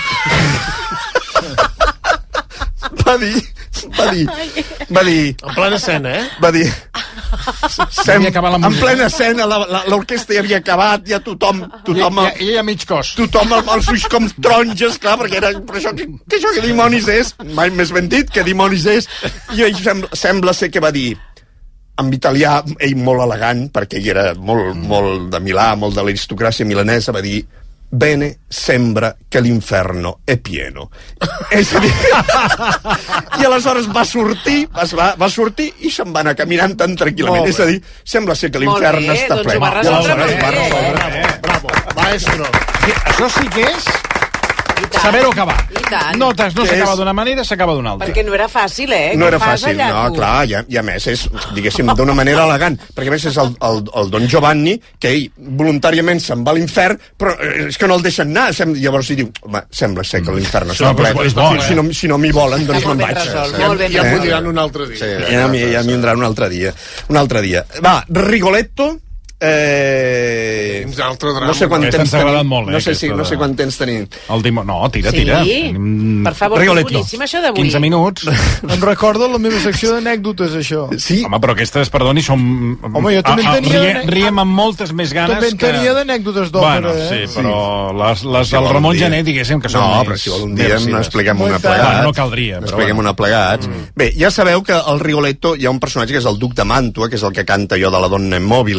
va dir... Va dir... Va dir... En plena escena, eh? Va dir... Sem, en plena escena, l'orquestra ja havia acabat, ja tothom... tothom I, i, i a mig cos. Tothom amb els ulls com taronges, clar, perquè era... Però això, que, que això que dimonis és? Mai més ben dit, que dimonis és? I ell sembla, sembla ser que va dir... En italià, ell molt elegant, perquè ell era molt, mm. molt de Milà, molt de l'aristocràcia milanesa, va dir... Bene, sembra que l'inferno è pieno. És a dir... I aleshores va sortir, va, va sortir i se'n va anar caminant tan tranquil·lament. És a dir, sembla ser que l'infern està ple. Doncs ho va resoldre molt bé. Bravo, bravo, maestro. Això sí que és... saber-ho acabar. No, no s'acaba és... d'una manera, s'acaba d'una altra. Perquè no era fàcil, eh? No era fàcil, allà, no, tu? Clar, i a, i a més és, diguéssim, d'una manera elegant, perquè a més és el, el, el Don Giovanni, que ell voluntàriament se'n va a l'infern, però és que no el deixen anar, sem... llavors hi diu, home, sembla ser que l'infern està ple, és bo, eh? si no, si no m'hi volen, doncs me'n vaig. Molt ben, ja m'ho diran un altre dia. Sí, ja m'hi ja vindran un altre dia. Un altre dia. Va, Rigoletto, Eh... no sé quant temps tenim. Molt, eh, no sé si, no sé quant temps tenim. El dimo... No, tira, tira. Sí, mm, per favor, és boníssim això d'avui. quinze minuts. Em recorda la meva secció d'anècdotes, això. Sí? Home, però aquestes, perdoni, som... Home, jo també en tenia... Riem, riem amb moltes més ganes també en tenia que... d'anècdotes d'òpera, bueno, sí, eh? però les, les del Ramon Gené, diguéssim, que són no, més... però si vol un dia n'expliquem una plegats. Bueno, no caldria. N'expliquem una plegats. Mm. Bé, ja sabeu que al Rigoletto hi ha un personatge que és el Duc de Màntua, que és el que canta jo de la Donna Immobile, oi?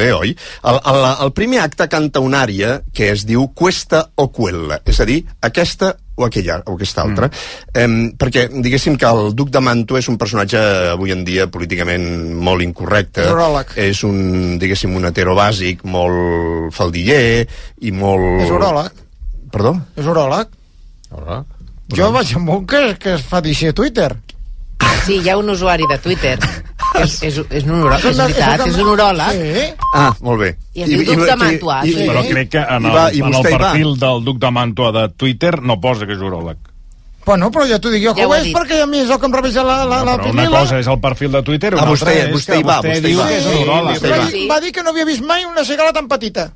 El, el, el primer acte canta una ària que es diu Questa o Quella, és a dir, aquesta o aquella, o aquesta altra. Mm. Eh, perquè, diguéssim que el duc de Mantua és un personatge avui en dia políticament molt incorrecte. És uròleg. És un, diguéssim, un hetero bàsic, molt faldiller i molt... És uròleg. Perdó? És uròleg. Uròleg? Jo vaig amb un que, que es fa dir a Twitter. Sí, hi ha un usuari de Twitter que és, és, és un uròleg, és veritat, és un uròleg. Sí. Ah, molt bé. I es diu Duc de Mantua. I, sí. Però crec que en el, va, en el perfil del Duc de Mantua de Twitter no posa que és uròleg. Bueno, però ja t'ho dic jo, que Ja ho ho ha és dit. perquè a mi és el que em revisa la, la, la Però una pinila. cosa és el perfil de Twitter, una Ah, altra vostè- és vostè que hi va, vostè vostè hi diu va. que és Sí, un uròleg. vostè hi va, va. dir, va dir que no havia vist mai una cigala tan petita.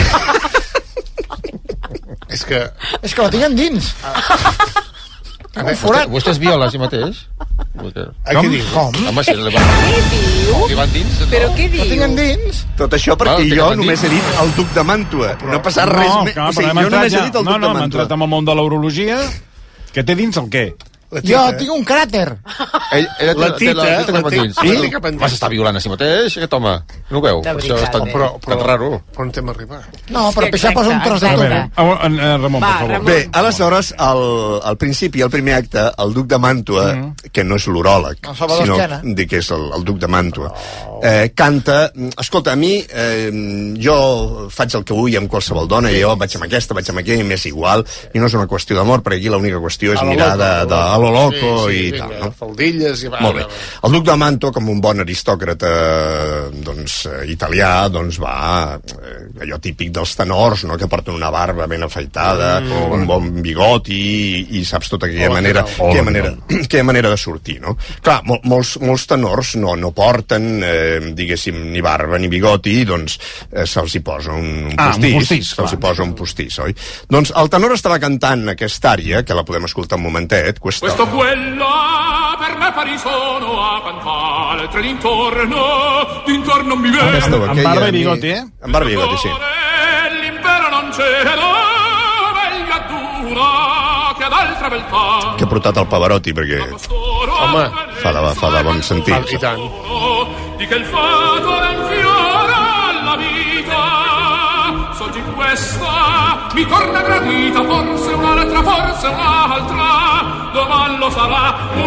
És que... És que la tinc endins. A veure, vostè, vostè és viola, si mateix? A què diu? Com? Home, si li van, Què diu? li van dins... Però què La tinc diu? endins. Tot això perquè Val, té jo que només he dit el duc de Màntua. No ha passat res No, més. clar, O sigui, però hem jo entrat només he ja- dit el no, duc no, de hem Màntua. entrat en el món de l'urologia, que té dins el què? La Jo tinc un cràter. Ell, ella té, La té, tita, la, tita la cap tita, endins. la Sí? tita cap endins. Va, s'està violant a si mateix, aquest home. No ho veu? De Això veritat, és tan, eh? Però, però, tan raro. però on hem arribat? No, però pixar posa un tros de A tot. veure, a, a, a, Ramon, Va, per favor. Ramon. Bé, aleshores, al, al principi, al primer acte, el duc de Màntua, que no és l'uròleg, El Salvador sinó Esquena. dic que és el, el duc de Màntua, eh, canta... Escolta, a mi, eh, jo faig el que vull amb qualsevol dona, i jo vaig amb aquesta, vaig amb aquella, i m'és igual, i no és una qüestió d'amor, perquè aquí l'única qüestió és A lo mirar loco, de, a lo de, a lo loco Sí, sí, i vinga, tal, no? faldilles i... va, Molt bé. va, va. El duc de Mantua, com un bon aristòcrata doncs, eh, italià, doncs va eh, allò típic dels tenors, no? Que porten una barba ben afaitada, mm. un bon bigoti i, i saps tota aquella Hola, manera, què tal? aquella Hola, manera, aquella manera de sortir, no? Clar, mol, molts, molts tenors no, no porten, eh, diguéssim, ni barba ni bigoti, doncs eh, se'ls hi posa un, un Ah, un postís, postís, se'ls hi clar. posa un postís, oi? Doncs el tenor estava cantant aquesta ària, que la podem escoltar un momentet, questa... Questo quella per me pari sono a cantare tre d'intorno, d'intorno mi vedo. Aquesta o Amb aquella, barba i mi- bigoti, eh? Amb barba i bigoti, sí. L'impero non cedo, veglia dura che ad altra beltà. Que ha portat el Pavarotti, perquè Home, fa de, fa de bon sentit. i tant. Di che il fato del fiore alla vita soggi questa mi torna gradita, forse un'altra, forse un'altra, domani lo sarà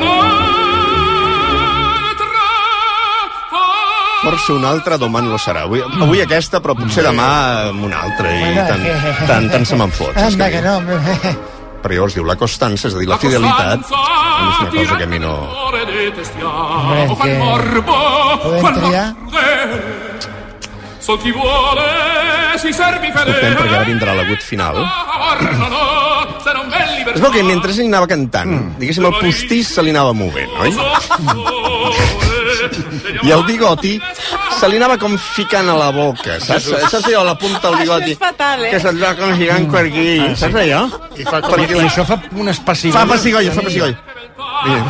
un'altra, Forse una altra, domani lo serà. Avui, avui aquesta, però potser demà una altra, i tant, tant, tant se me'n fot. saps Anda, què que vull dir? no. Però llavors diu la costança, és a dir, la fidelitat, és una cosa que a mi no... amore detestiamo, Beh, fa il che- morbo, Podem fa il triar? morbo. Sol chi vuole si servi Escoltem, fedele. perquè ara vindrà l'agut final. Guardano, se non ven libertà. Es veu que mentre ell anava cantant, diguéssim, el postís se li anava movent, oi? I el bigoti se li anava com ficant a la boca, saps? Saps allò, la punta del bigoti? Això és fatal, eh? Que se'l va com ficant per aquí, saps allò? I fa com... I això fa unes pessigolles. Fa pessigolles, fa pessigolles. Mira.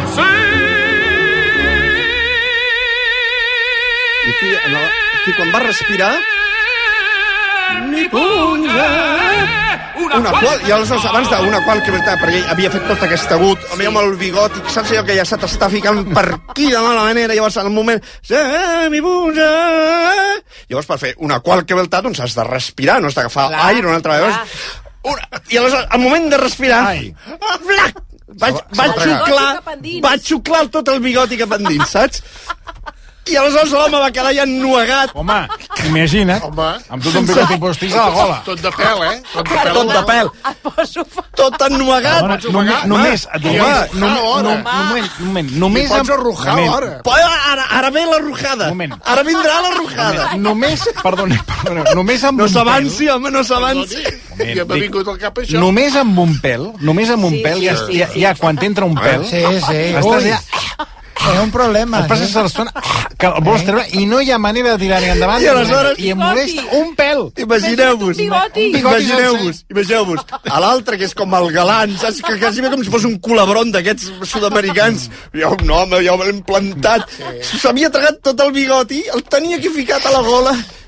I aquí, en el, aquí quan va respirar... Mi punja... Una qual, i aleshores, abans d'una qual, que veritat, perquè ell havia fet tot aquest agut, sí. amb el bigot, i saps allò que ja se t'està ficant per aquí de mala manera, llavors en el moment... Eh, mi punja... Llavors, per fer una qual que beltat, doncs has de respirar, no has d'agafar aire una altra vegada. Una, I aleshores, al moment de respirar... Flac! Vaig, vaig xuclar, vaig xuclar tot el bigoti cap endins, saps? I aleshores l'home va quedar ja ennuegat. Home, imagina't, Home. amb tot un bigoti postís a la gola. Tot de pèl, eh? Tot de pèl. Tot de pèl. Et poso fa... Tot ennuegat. Home, només, només, et diré, Home, nom, ara. nom, moment, moment, només... I pots amb- arrujar, moment, ara. Però ara, ara ve la rujada. Moment. Ara vindrà la rujada. Només, perdona, perdona, només amb No un s'avanci, home, no s'avanci. Ja m'ha vingut al cap pèl, això. només amb un pèl, només amb un Sí, pèl, sí, ja, sí, ja, sí. ja quan t'entra un pèl, Sí, sí. estàs Ui, ja... és un problema. Et passes eh? l'estona que el vols treure i no hi ha manera de tirar ni endavant I aleshores- i em molesta un pèl. Imagineu-vos, Un bigoti. Un bigoti imagineu-vos, imagineu-vos, a l'altre que és com el galant, saps? Que quasi bé com si fos un culebron d'aquests sud-americans. Jo, un home, jo me l'he plantat. S'havia tragat tot el bigoti, el tenia aquí ficat a la gola,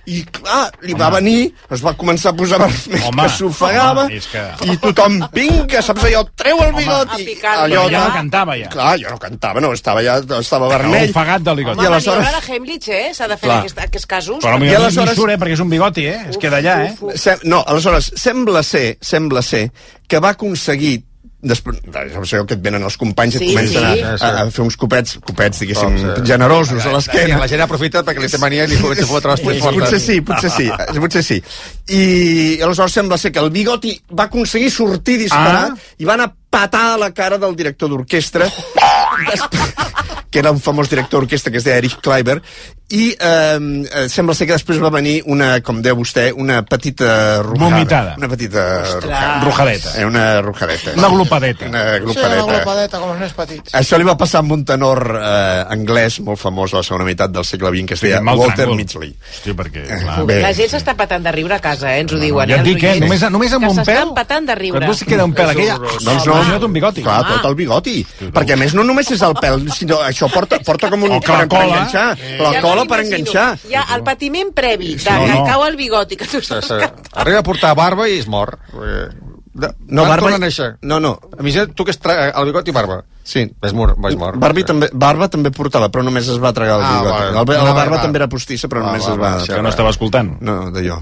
i clar, li va venir, es va començar a posar vermell, que s'ofegava, que... i tothom, vinga, saps allò, treu el bigoti. Allò ja no cantava, ja. Clar, jo no cantava, no, estava ja estava vermell. Ofegat del bigoti. Home, I aleshores... maniobra de Heimlich, eh? S'ha de fer en aquest, aquests casos. Però potser aleshores... ni surt, eh? Perquè és un bigoti, eh? Es queda allà, eh? Sem... No, aleshores, sembla ser, sembla ser que va aconseguir després, això que et venen els companys i sí, et comencen sí. a, a, a fer uns copets, copets diguéssim, oh, sí. generosos a l'esquena. La gent aprofita perquè li té mania i li comença a fotre les fortes. Potser sí, potser sí, potser sí. I aleshores sembla ser que el bigoti va aconseguir sortir disparat ah. i va anar a patar a la cara del director d'orquestra, que era un famós director d'orquestra que es deia Erich Kleiber, i eh, sembla ser que després va venir una, com deu vostè, una petita rujada. Vomitada. Una petita rujada. Rujadeta. Eh, una rujadeta. Una glopadeta. Una glopadeta. Sí, una glopadeta, com els nens petits. Això li va passar amb un tenor eh, anglès molt famós a la segona meitat del segle vint, que es deia sí, Walter Midgley. Hòstia, perquè... Bé. La gent s'està patant de riure a casa, eh? Ens ho diuen. Ja et dic, eh? Només, només amb un pèl... Que s'estan patant de riure. Quan tu si queda un pèl aquella... Doncs no, no, un bigoti. Clar, tot el bigoti. Perquè a més no només és el pèl, sinó això porta, porta com un... O per, per enganxar. La cola per enganxar. Hi ha el patiment previ, de no, que no. cau el bigoti, que tu estàs sí, sí. Arriba a portar barba i es mor. De, no, barba... No, no. A mi tu que es traga el bigoti i barba. Sí. És mort, és mort. Barbi també, barba també portava, però només es va tragar el bigoti. Ah, va, la, la barba va, també era postissa, però va, només va, es va... Que no estava escoltant. No, d'allò.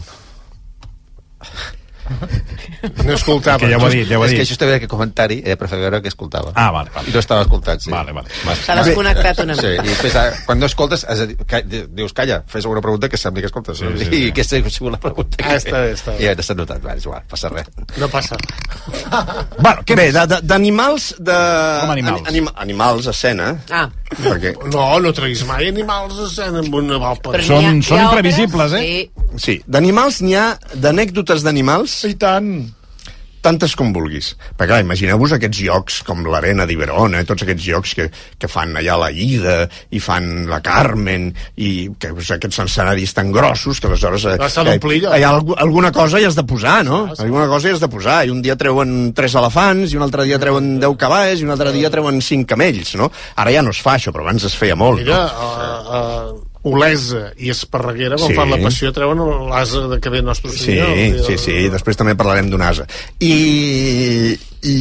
No escoltava. Que ja ho ha dit, ja ho ha dit. És que això estava aquest comentari, eh, per fer veure que escoltava. Ah, vale, vale. I no estava escoltant, sí. Vale, vale. S'ha desconnectat una mica. Sí, i després, quan no escoltes, has de dir, ca, dius, calla, fes alguna pregunta que sembli que escoltes. Sí, sí, I sí. aquesta és la pregunta. Ah, està bé, està bé. I ja t'has notat, va, és igual, passa res. No passa. Bueno, què bé, d'animals de... Com animals? Anim, animals a escena. Ah. Perquè... No, no treguis mai animals a escena amb una valpa. Són, són imprevisibles, eh? Sí. Sí, d'animals n'hi ha, d'anècdotes d'animals... I tant... tantes com vulguis. Perquè clar, imagineu-vos aquests llocs com l'Arena di Verona, tots aquests llocs que, que fan allà la Ida i fan la Carmen i que, pues, aquests escenaris tan grossos que aleshores eh, eh, hi ha alguna cosa hi has de posar, no? Sí, sí. Alguna cosa hi has de posar. I un dia treuen tres elefants, i un altre dia treuen deu cavalls, i un altre dia treuen cinc camells, no? Ara ja no es fa això, però abans es feia molt. Mira, no? uh, uh... Olesa i Esparreguera, quan sí. fan la passió, treuen l'asa de que ve Nostre Senyor. Sí, sí, sí, després també parlarem d'un asa. I, i,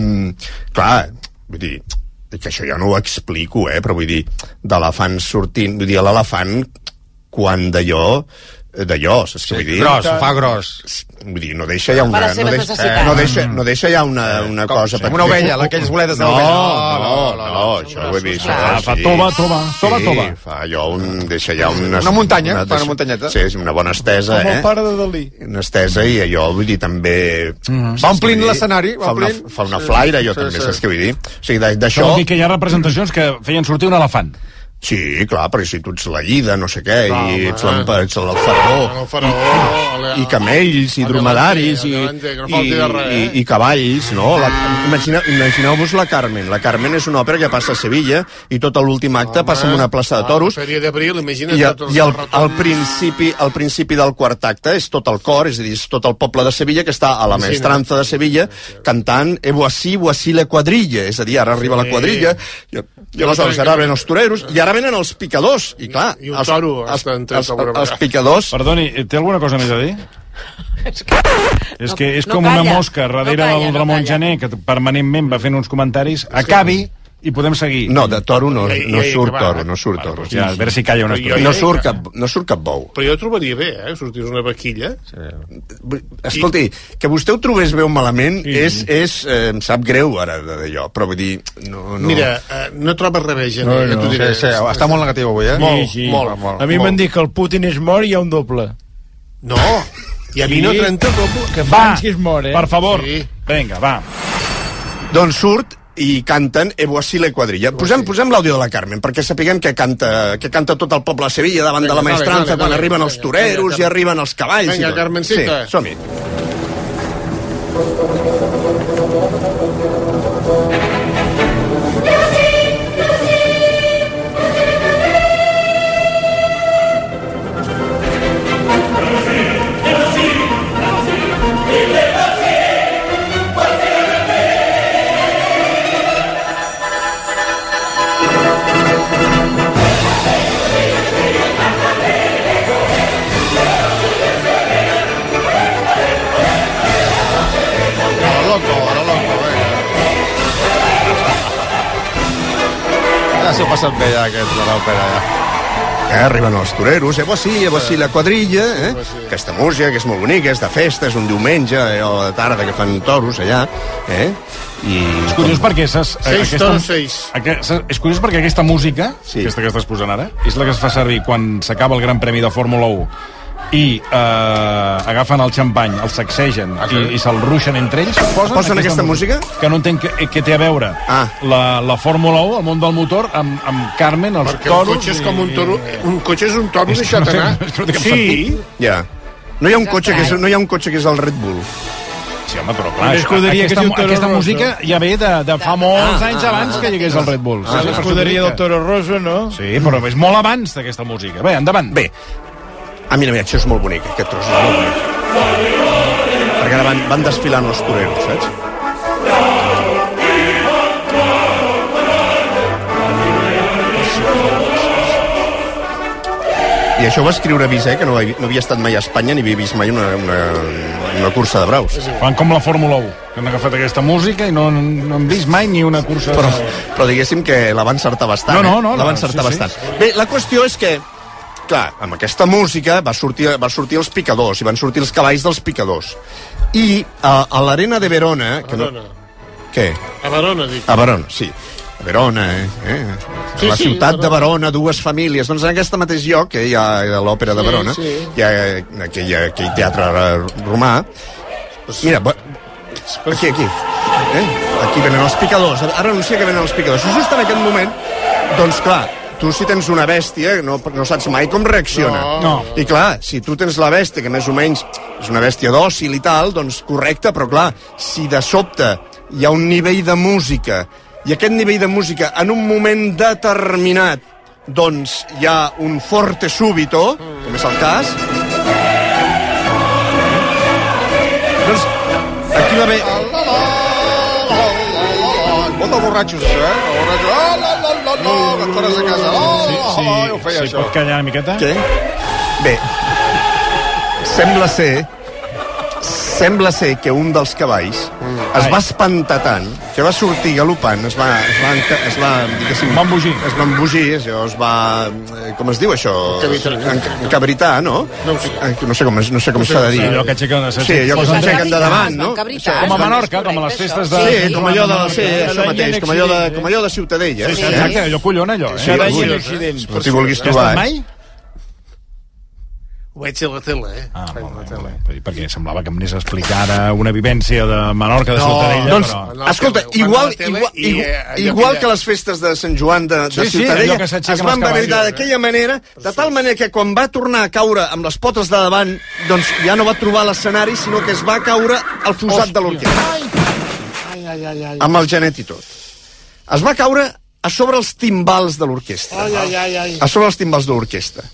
clar, vull dir, que això jo no ho explico, eh, però vull dir, d'elefant sortint, vull dir, l'elefant, quan d'allò, d'allò, saps què vull dir? Gros, fa gros. Vull dir, no deixa ja una... No deixa, eh, no, deixa, no deixa ja una, una com, cosa... Com una ovella, aquelles boletes de l'ovella. No, no, no, no, això ho he vist. Fa, fa tova, tova, tova, tova. Sí, fa allò, un, deixa ja una... Una muntanya, fa una muntanyeta. Sí, és una bona estesa, eh? Com el pare de Dalí. Una estesa i allò, vull dir, també... Va omplint l'escenari, fa una, fa una flaire, allò també, saps què vull dir? O sigui, d'això... Vol dir que hi ha representacions que feien sortir un elefant. Sí, clar, perquè si tu ets la Llida, no sé què, no, i ets, ets el faraó, el faraó i camells, i dromedaris, i, i, i, i cavalls, no? La, imagine, imagineu-vos la Carmen. La Carmen és una òpera que passa a Sevilla, i tot l'últim acte passa en una plaça de toros, Feria d'Abril, imagina't. i, i el, el, principi, el principi del quart acte és tot el cor, és a dir, és tot el poble de Sevilla que està a la maestranza de Sevilla cantant E voici, voici la quadrilla, és a dir, ara arriba la quadrilla, i, i aleshores ara ven els toreros, i ara venen els picadors, i clar, I un toro els, els, els, els picadors... Perdoni, té alguna cosa més a dir? És que, és, que és no com calla, una mosca darrere no calla, del no Ramon calla. Gené, que permanentment va fent uns comentaris, acabi i podem seguir. No, de toro no, Ja, ja, no ja, surt que va. toro, no surt toro. Ja, a veure si calla una estona. No surt cap, no surt cap bou. Però jo trobaria bé, eh, sortís una vaquilla. Escolti, que vostè ho trobés bé o malament és, és eh, em sap greu ara d'allò, però vull dir... No, no. Mira, eh, no trobes res bé, Gené, No, ja no, t'ho diré. sí, sí, està molt negatiu avui, eh? Molt, Sí, sí. molt, molt. A mi m'han dit que el Putin és mort i hi ha un doble. No, i a mi no trenta doble. Que Va, Franci es mort, eh? per favor. Sí. Vinga, va. Doncs surt i canten E voici la quadrilla. Posem, posem l'àudio de la Carmen, perquè sapiguem que canta, que canta tot el poble de Sevilla davant Venga, de la maestranza, dale, dale, quan dale, arriben dale, els toreros dale, i arriben els cavalls. Venga, i tot. Carmencita. Sí, som-hi. Ja s'ho passen bé, ja, aquests de l'òpera, ja. Eh, arriben els toreros, eh, sí, eh, sí, la quadrilla, eh? Aquesta música que és molt bonica, és de festa, és un diumenge, eh, o de tarda que fan toros allà, eh? I... És curiós perquè ses, Seis aquesta, toros, seis. Aquesta, és curiós perquè aquesta música, sí. aquesta que estàs posant ara, és la que es fa servir quan s'acaba el Gran Premi de Fórmula u i eh, agafen el xampany, el sacsegen ah, i, i se'l ruixen entre ells. Posen, posen aquesta, aquesta música? Que no entenc què, què té a veure ah. la, la Fórmula u, el món del motor, amb, amb Carmen, els perquè toros... Perquè un cotxe és com un toro, un cotxe és un toro és deixat no anar. És que no té cap sí. sentit. Ja. No hi ha un cotxe que és, no hi ha un cotxe que és el Red Bull. Sí, home, però clar, aquesta, aquesta música ja ve de, de fa molts ah, anys ah, abans ah, que hi hagués el Red Bull. Ah, l'escuderia del Toro Rosso, no? Sí, però és molt abans d'aquesta música. Bé, endavant. Bé, ah, mira, mira, això és molt bonic, aquest tros és molt bonic. Perquè ara van, van desfilant els toreros, saps? I això ho va escriure Bizet, que no, no havia estat mai a Espanya ni havia vist mai una, una, una cursa de braus. Fan com la Fórmula u, que han agafat aquesta música i no, no han vist mai ni una cursa... Però, però diguéssim que la van encertar bastant. No, no, no. Eh? La van encertar sí, bastant. Sí. Bé, la qüestió és que, clar, amb aquesta música va sortir, va sortir els picadors, i van sortir els cavalls dels picadors. I a, a l'arena de Verona... Que no... Què? A Verona, dic. A Verona, sí. A Verona, eh? eh? Sí, la sí, ciutat de Verona, dues famílies. Doncs en aquest mateix lloc, que hi ha l'òpera de Verona, sí, sí. Hi ha aquell, aquell teatre romà. Mira, aquí, aquí. Eh? Aquí venen els picadors. Ara anuncia que venen els picadors. I just en aquest moment, doncs clar, tu si tens una bèstia no, no saps mai com reacciona. No. I clar, si tu tens la bèstia, que més o menys és una bèstia dòcil i tal, doncs correcte, però clar, si de sobte hi ha un nivell de música i aquest nivell de música en un moment determinat doncs hi ha un forte súbito, com és el cas, doncs aquí va haver... Molt de borratxos, això, eh? El borratxo... Oh, la, la, la, la, cantores a casa. Oh, sí, sí, oh, ho feia, sí, això. pot callar una miqueta? Què? Bé, sembla ser... Sembla ser que un dels cavalls mm. es va espantar tant que va sortir galopant, es va, es va, es va diguéssim... Va embogir. Es va embogir, es va... Com es diu això? Encabritar, no? No ho sé. No sé com, no sé com s'ha de dir. Allò que aixequen... Sí, allò que s'aixequen de davant, no? Com a Menorca, com a les festes de... Sí, com allò de... Sí, això mateix, com allò de, com allò de Ciutadella. Sí, exacte, allò collona, allò. Sí, si t'hi vulguis trobar. Mai? Ho veig a la tele, eh? Ah, molt bé, molt bé. Perquè semblava que em anés a explicar ara una vivència de Menorca, de no, Ciutadella, doncs, però... No, escolta, igual, igual, i, igual, igual que les festes de Sant Joan de, de sí, Ciutadella, sí, es van benefitar d'aquella manera, de tal manera que quan va tornar a caure amb les potes de davant, doncs ja no va trobar l'escenari, sinó que es va caure al fossat de l'orquestra. Amb el genet i tot. Es va caure a sobre els timbals de l'orquestra. A sobre els timbals de l'orquestra.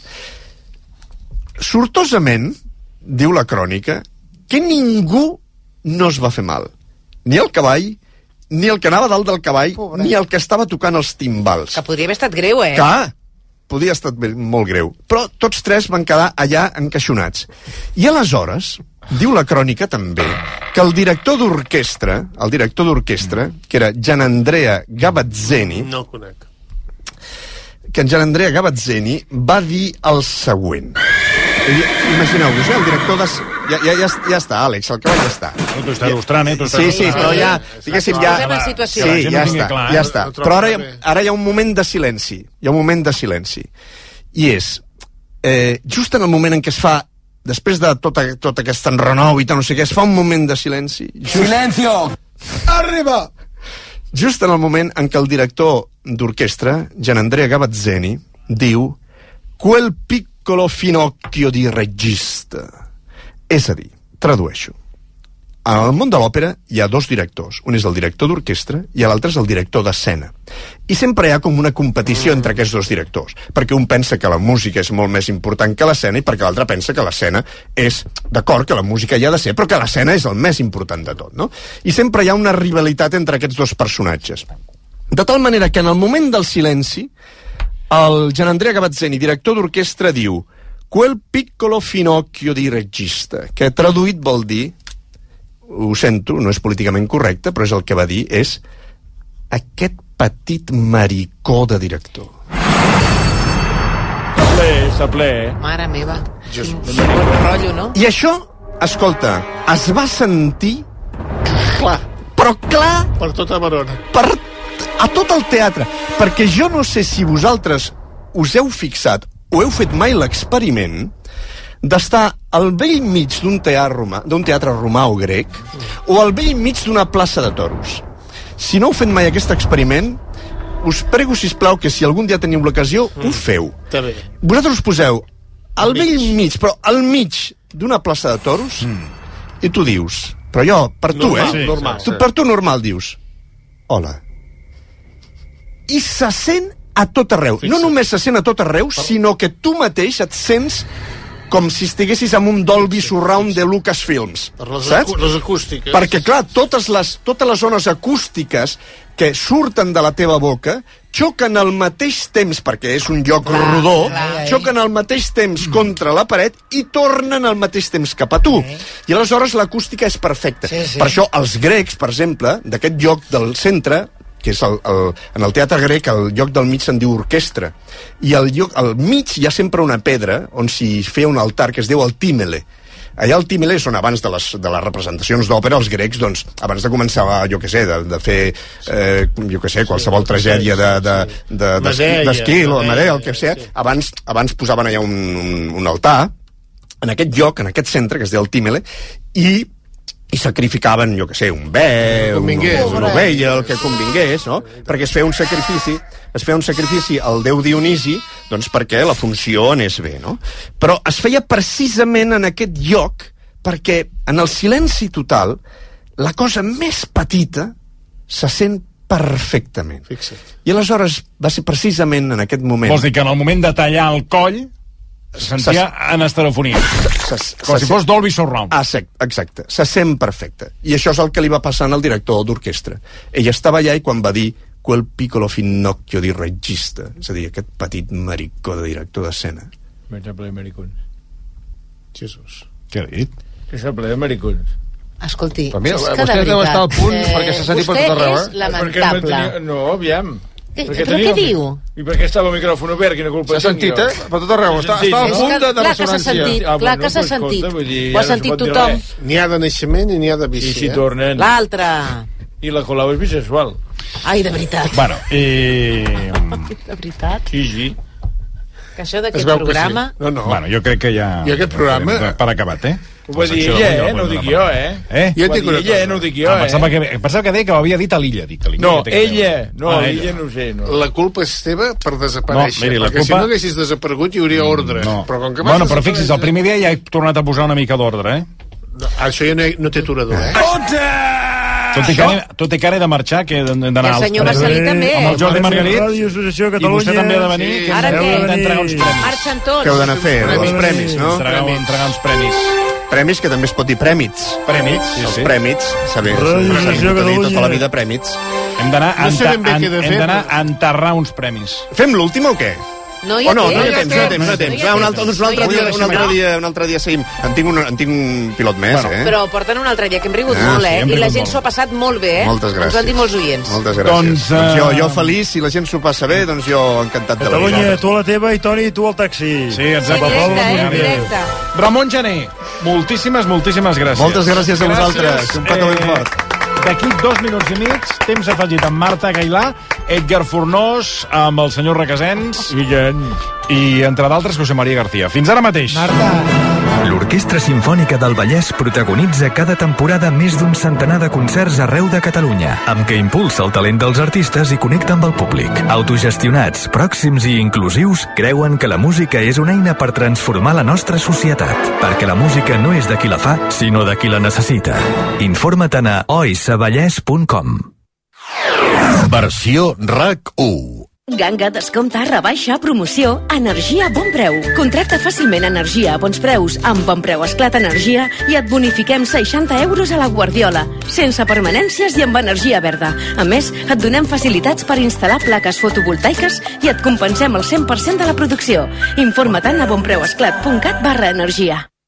Sortosament, diu la crònica, que ningú no es va fer mal. Ni el cavall, ni el que anava dalt del cavall, Pobre. Ni el que estava tocant els timbals. Que podria haver estat greu, eh? Clar, podia haver estat molt greu. Però tots tres van quedar allà encaixonats. I aleshores, diu la crònica també, que el director d'orquestra, el director d'orquestra, que era Gianandrea Gavazzeni... No el conec. Que en Gianandrea Gavazzeni va dir el següent... Imagineu-vos, eh, el director de... Ja, ja, ja, ja està, Àlex, el cavall ja està. No, t'ho està il·lustrant, eh? Sí, sí, però ja, diguéssim, ja... Sí, ja està, ja està. Però ara, ara hi ha un moment de silenci. Hi ha un moment de silenci. I és, eh, just en el moment en què es fa, després de tota, tota aquesta enrenou i tal, no sé què, es fa un moment de silenci. Just... Silencio! Arriba! Just en el moment en què el director d'orquestra, Gianandrea Gavazzeni, diu quel piccolo finocchio di regista. És a dir, tradueixo. Al món de l'òpera hi ha dos directors. Un és el director d'orquestra i l'altre és el director d'escena. I sempre hi ha com una competició entre aquests dos directors, perquè un pensa que la música és molt més important que l'escena i perquè l'altre pensa que l'escena és, d'acord, que la música hi ha de ser, però que l'escena és el més important de tot, no? I sempre hi ha una rivalitat entre aquests dos personatges. De tal manera que en el moment del silenci, el Gianandrea Gavazzeni, director d'orquestra, diu quel piccolo finocchio di regista, que traduït vol dir, ho sento, no és políticament correcte, però és el que va dir, és aquest petit maricó de director. Està ple, està ple, eh? Mare meva. Bon rotllo, no? I això, escolta, es va sentir clar, però clar per tota Verona, per a tot el teatre, perquè jo no sé si vosaltres us heu fixat o heu fet mai l'experiment d'estar al vell mig d'un teatre romà, d'un teatre romà o grec, o al vell mig d'una plaça de toros. Si no heu fet mai aquest experiment, us prego, sisplau, que si algun dia teniu l'ocasió, mm. ho feu. Vosaltres us poseu al vell mig, però al mig d'una plaça de toros, mm. i tu dius, però jo, per tu, normal, eh? Sí, normal, tu, per tu normal dius, hola. I se sent a tot arreu. Fixa. No només se sent a tot arreu, per... sinó que tu mateix et sents com si estiguessis amb un Dolby Surround de Lucasfilms. Per les, saps? les acústiques. Perquè, clar, totes les, totes les zones acústiques que surten de la teva boca xoquen al mateix temps, perquè és un lloc clar, rodó, clar, xoquen al mateix temps mm. contra la paret i tornen al mateix temps cap a tu. Sí. I aleshores l'acústica és perfecta. Sí, sí. Per això els grecs, per exemple, d'aquest lloc del centre, que és el, el, en el teatre grec, el lloc del mig se'n diu orquestra, i al, lloc, al mig hi ha sempre una pedra on s'hi feia un altar que es diu el tímele. Allà el tímele són abans de les, de les representacions d'òpera, els grecs, doncs, abans de començar, jo què sé, de, de fer, eh, jo què sé, qualsevol tragèdia de, de, de, d'Esquil o de Medea, el que sé, abans, abans posaven allà un, un, un altar, en aquest lloc, en aquest centre, que es diu el tímele, i i sacrificaven, jo que sé, un bé, un, una ovella, el que convingués, no? Perquè es feia un sacrifici, es feia un sacrifici al déu Dionisi, doncs perquè la funció anés bé, no? Però es feia precisament en aquest lloc perquè en el silenci total la cosa més petita se sent perfectament. Fixa't. I aleshores va ser precisament en aquest moment... Vols dir que en el moment de tallar el coll sentia en estereofonia, com si fos Dolby Surround. Ah, exacte, se sent perfecte. I això és el que li va passar al director d'orquestra. Ell estava allà i quan va dir quel piccolo finocchio di regista, és a dir, aquest petit maricó de director d'escena. M'he ple de maricons. Jesús. Què ha dit? Que s'ha ple de maricons. Escolti, però mira, és que vostè deu estar al punt eh, perquè se senti per tot arreu. Vostè és lamentable. Tenia... No, aviam. Però què diu? I per què estava el micròfon obert? Quina culpa s'ha sentit, eh? Per tot arreu. Està, està al punt de, de clar ressonància. Que s'ha sentit, ah, clar que s'ha sentit. Dir, ho ha sentit tothom. N'hi ha de naixement i n'hi ha de vici. I si tornen... L'altre. I la Colau és bisexual. Ai, de veritat. Bueno, i... De veritat. Sí, sí. Que això d'aquest programa... Sí. No, no. Bueno, jo crec que ja... I aquest programa... Per acabat, eh? Ho va dir ella, eh? No ho dic jo, eh? Eh? Jo ho va dir ella, no ho dic jo, eh? Pensava que, pensava que deia que ho havia dit a l'illa. Dic, a no, ella. No, ah, ella no ho sé. No. La culpa és teva per desaparèixer. No, miri, la perquè culpa... si no haguessis desaparegut hi hauria ordre. No. Però com que bueno, però fixi's, el primer dia ja he tornat a posar una mica d'ordre, eh? No, això ja no, no té aturador, eh? Tot i, que, tot i que ara he de marxar, que he d'anar... El senyor Marcelí també. Amb el Jordi Margarit. Ràdio, Associació Catalunya. I vostè també ha de venir. Sí, ara què? D'entregar uns premis. Marxen tots. Què heu d'anar a fer? Els premis, no? Entregar, entregar uns premis. Premis que també es pot dir prèmits. Prèmits, sí, Els sí. prèmits, sabeu, s'ha vingut a dir tota la vida prèmits. Hem d'anar no sé ben bé a, què de hem fer, d'anar però... a enterrar uns premis. Fem l'últim o què? No hi ha oh, no, temps. no hi ha temps, no hi ha temps, no hi ha temps. No un altre, doncs un altre, dia, un altre dia, un altre dia seguim. En tinc un, en tinc un pilot més, bueno, eh? Però porten un altre dia, que hem rigut ah, molt, eh? sí, I la gent s'ho ha passat molt bé, eh? Moltes gràcies. Ens ho han dit molts oients. Moltes gràcies. Doncs, uh... doncs jo, jo feliç, si la gent s'ho passa bé, doncs jo encantat de la vida. Catalunya, tu a la teva i Toni, tu al taxi. Sí, exacte. Directe, eh? Directe. Ramon Gené, moltíssimes, moltíssimes gràcies. Moltes gràcies a vosaltres. Un petó ben fort. D'aquí dos minuts i mig, temps afegit amb Marta Gailà, Edgar Fornós, amb el senyor Requesens i, entre d'altres, José María García. Fins ara mateix. Marta. L'Orquestra Simfònica del Vallès protagonitza cada temporada més d'un centenar de concerts arreu de Catalunya, amb què impulsa el talent dels artistes i connecta amb el públic. Autogestionats, pròxims i inclusius, creuen que la música és una eina per transformar la nostra societat, perquè la música no és de qui la fa, sinó de qui la necessita. Informa't a oisavallès punt com. Versió R A C u. Ganga, descompte, rebaixa, promoció, energia a bon preu. Contracta fàcilment energia a bons preus, amb bon preu Esclat Energia i et bonifiquem seixanta euros a la Guardiola, sense permanències i amb energia verda. A més, et donem facilitats per instal·lar plaques fotovoltaiques i et compensem el cent per cent de la producció. Informa't a bonpreuesclat punt cat barra energia.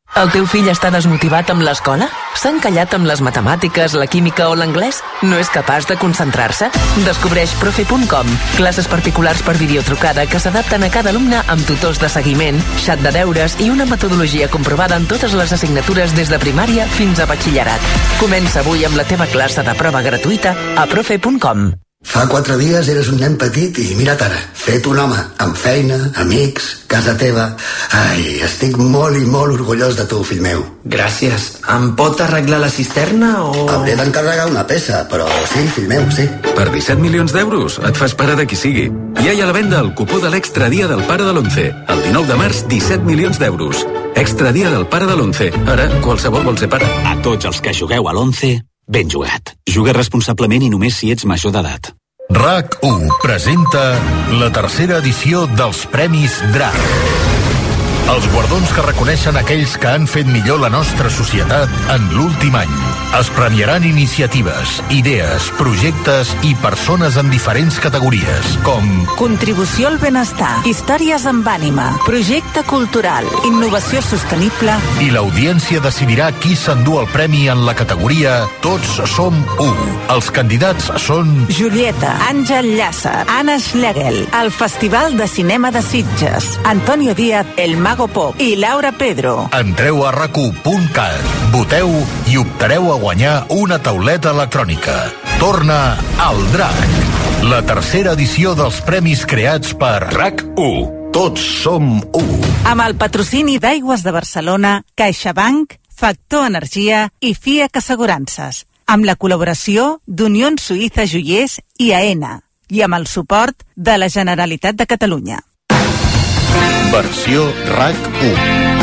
El teu fill està desmotivat amb l'escola? S'ha encallat amb les matemàtiques, la química o l'anglès? No és capaç de concentrar-se? Descobreix profe punt com, classes particulars per videotrucada que s'adapten a cada alumne amb tutors de seguiment, xat de deures i una metodologia comprovada en totes les assignatures des de primària fins a batxillerat. Comença avui amb la teva classe de prova gratuïta a profe punt com. Fa quatre dies eres un nen petit i mira't ara, fet un home, amb feina, amics, casa teva. Ai, estic molt i molt orgullós de tu, fill meu. Gràcies. Em pot arreglar la cisterna o...? Hauré d'encarregar una peça, però sí, fill meu, sí. Per disset milions d'euros et fas pare de qui sigui. Ja hi ha a la venda el cupó de l'extra dia del pare de l'onze. El dinou de març, disset milions d'euros. Extra dia del pare de l'onze. Ara, qualsevol vol ser pare. A tots els que jugueu a l'onze, ben jugat. Juga responsablement i només si ets major d'edat. RAC u presenta la tercera edició dels Premis DRAC. Els guardons que reconeixen aquells que han fet millor la nostra societat en l'últim any. Es premiaran iniciatives, idees, projectes i persones en diferents categories, com... Contribució al benestar, històries amb ànima, projecte cultural, innovació sostenible... I l'audiència decidirà qui s'endú el premi en la categoria Tots som u. Els candidats són... Julieta, Àngel Llàcer, Anna Schlegel, el Festival de Cinema de Sitges, Antonio Díaz, El Mago Pop i Laura Pedro. Entreu a rac u punt cat, voteu i optareu a guanyar una tauleta electrònica. Torna al DRAC, la tercera edició dels premis creats per RAC u. Tots som u. Amb el patrocini d'Aigües de Barcelona, CaixaBank, Factor Energia i F I A C Assegurances, amb la col·laboració d'Unió Suïssa Joiers i AENA, i amb el suport de la Generalitat de Catalunya. Versió RAC u.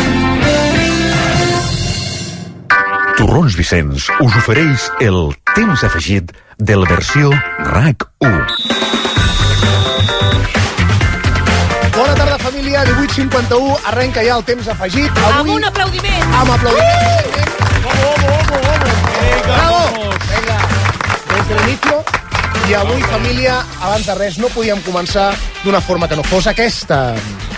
Torrons Vicenç us ofereix el temps afegit de la versió RAC u. Bona tarda, família. divuit cinquanta-u, arrenca ja el temps afegit. Avui... Amb un aplaudiment. Amb aplaudiment. Vamos, vamos, vamos. Bravo. Vinga. Des de l'inicio. I avui, família, abans de res, no podíem començar d'una forma que no fos aquesta.